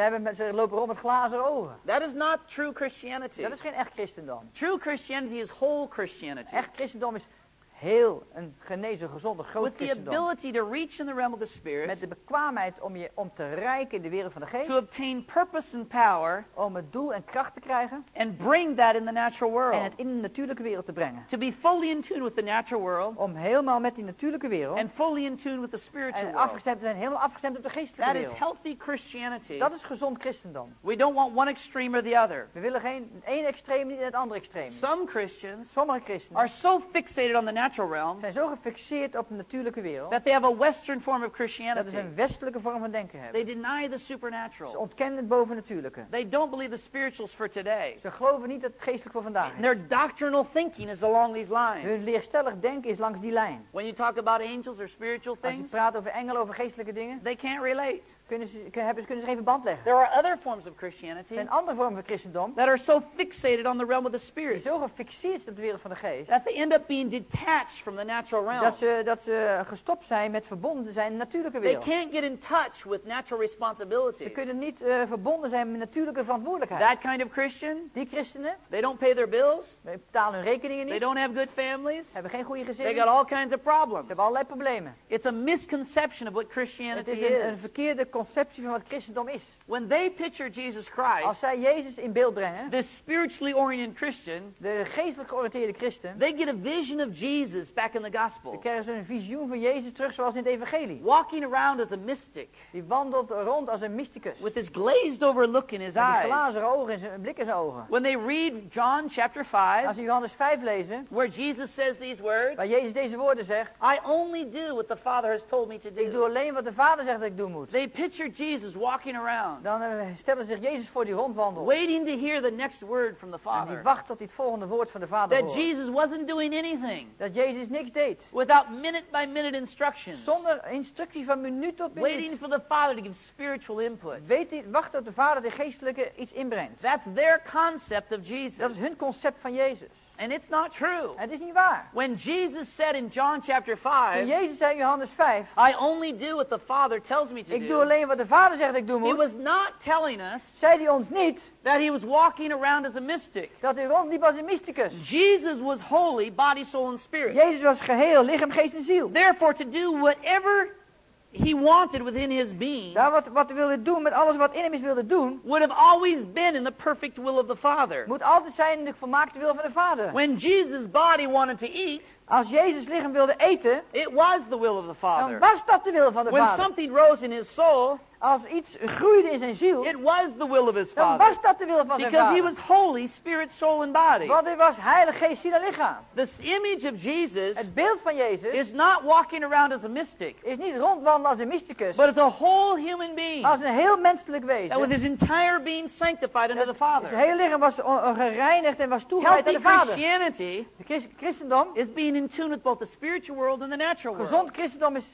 Ze lopen rond met glazen ogen. That is not true Christianity. Dat is geen echt christendom. True Christianity is whole Christianity. Echt christendom is heel een genezen, gezonde, groot With the christendom. ability to reach in the realm of the Met Spirit, de bekwaamheid om te reiken in de wereld van de geest. to obtain purpose and power, Om het doel en kracht te krijgen. and bring that in the natural En world. het in de natuurlijke wereld te brengen. To be fully in tune with the natural world, Om helemaal met die natuurlijke wereld. and fully in tune with the spiritual En world. afgestemd te zijn, helemaal afgestemd op de geestelijke That is wereld. healthy Christianity. Dat is gezond christendom. We don't want one extreme or the other. We willen geen één extreem niet in het andere extreem. Some Christians Sommige christenen are so fixated on the natural realm zijn zo gefixeerd op de natuurlijke wereld. that they have a Western form of Dat Christianity. ze een westelijke vorm van denken hebben. They deny the Ze supernatural. ontkennen het bovennatuurlijke. They don't believe the spirituals for today. Ze geloven niet dat het geestelijk voor vandaag is. Their doctrinal thinking is along these lines. Hun leerstellig denken is langs die lijn. When you talk about angels or spiritual Als je things, praat over engelen, over geestelijke dingen, they can't relate. kunnen ze geen verband leggen. There are other forms of Er Christianity zijn andere vormen van christendom that are so fixated on the realm of the die spirit zo gefixeerd zijn op de wereld van de geest, that they end up being detached from the natural realm. dat ze gestopt zijn met verbonden te zijn in de natuurlijke They wereld. can't get in touch with natural Ze responsibilities. kunnen niet verbonden zijn met natuurlijke verantwoordelijkheid. That kind of Christian, Die christenen they don't pay their bills, betalen hun rekeningen they niet, don't have good families, hebben geen goede they gezinnen, got ze all kinds of problems. hebben allerlei problemen. It's a misconception of what Het Christianity is een is. verkeerde conceptie van wat christendom is. When they picture Jesus Als Christ, zij Jezus in beeld brengen, this spiritually oriented Christian, de geestelijk georiënteerde christen, they get a vision of Jesus back in the dan Gospels, krijgen ze een visioen van Jezus terug zoals in het evangelie. walking around as a mystic, Die wandelt rond als een mysticus. with his glazed over look in his Met die eyes. glazen ogen en zijn blik in zijn ogen. When they read John chapter 5, Als we Johannes 5 lezen, where Jesus says these words, waar Jezus deze woorden zegt, I only do what the Father has told me to ik doe do. alleen wat de Vader zegt dat ik doen moet. They picture Jesus walking around, Dan stellen ze zich Jezus voor die rondwandelt. waiting to hear the next word from the En die Father. wacht tot hij het volgende woord van de Vader That hoort. Jesus wasn't doing anything Dat Jezus niks deed. without minute-by-minute instructions, Zonder instructie van minuut tot minuut. waiting for the Father to give spiritual input. Wacht tot de Vader de geestelijke iets inbrengt. That's their concept of Dat Jesus. is hun concept van Jezus. And it's not true. Het is niet waar. When Jesus said in John chapter Toen 5, Jezus zei in Johannes 5, I only do what the Father tells me to ik doe do, alleen wat de Vader zegt dat ik doen he moet, was not telling us zei hij ons niet that he was walking around as a mystic. dat hij rondliep als een mysticus. Jesus was holy, body, soul, and spirit. Jezus was geheel, lichaam, geest en ziel. Therefore, to do whatever he wanted within his being Daar wat hij wilde doen, met alles wat in hem is wilde doen, would have always been in the perfect will of the Father. moet altijd zijn in de volmaakte wil van de Vader. When Jesus' body wanted to eat, Als Jezus lichaam wilde eten, it was the will of the dan Father. was dat de wil van de When Vader. something rose in his soul, Als iets groeide in zijn ziel, it was the will of his dan Father. was dat de wil van de Because he Vader. was holy, spirit, soul, and body. Want hij was heilig, geest, ziel en lichaam. This image of Jesus Het beeld van Jezus is not walking around as a mystic, is niet rondwandelen als een mysticus, but as a whole human being. als een heel menselijk That with wezen. his entire being sanctified unto the Zijn Father. hele lichaam was gereinigd en was toegewijd aan Healthy de Vader. Christianity De christendom, is being in tune with both the spiritual world and the natural world. gezond christendom is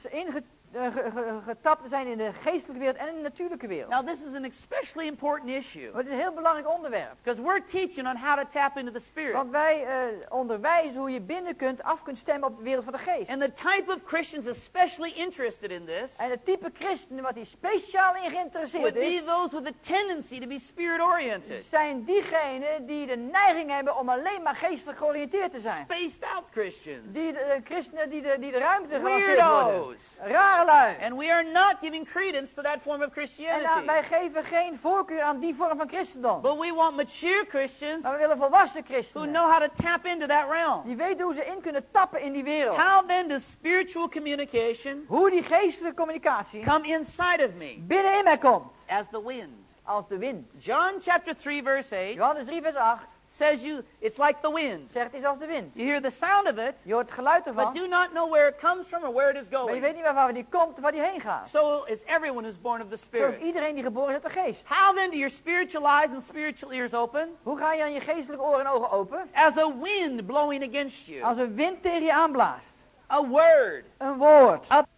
getapt te zijn in de geestelijke wereld en in de natuurlijke wereld. Now this is an especially important issue Maar het is een heel belangrijk onderwerp. because we're teaching on how to tap into the Spirit. Want wij onderwijzen hoe je binnen af kunt stemmen op de wereld van de geest. And the type of Christians especially interested in this En het type christenen wat hier speciaal in geïnteresseerd would be is, those with a tendency to be spirit-oriented. zijn diegenen die de neiging hebben om alleen maar geestelijk georiënteerd te zijn. Spaced out Christians. Die de christenen die de ruimte gelanceerd worden. Weirdos. Rare lui. And we are not giving credence to that form of En Christianity. wij geven geen voorkeur aan die vorm van christendom. But we want mature Christians Maar we willen volwassen who christenen. know how to tap into that realm. Die weten hoe ze in kunnen tappen in die wereld. How then does spiritual communication Hoe die geestelijke communicatie come inside of me binnenin mij komt. as the wind? Als de wind. John chapter 3 verse 8 Johannes 3 vers 8 says it's like the wind. zegt het is als de wind. You hear the sound of it, Je hoort het geluid but ervan. do not know where it comes from or where it is Maar je going. weet niet waar die komt of waar die heen gaat. So is everyone who's born of the Zoals Spirit. iedereen die geboren is uit de geest. How then do your spiritual eyes and spiritual ears open? Hoe ga je aan je geestelijke oren en ogen open? As a wind blowing against you. Als een wind tegen je aanblaast. A word. Een woord. A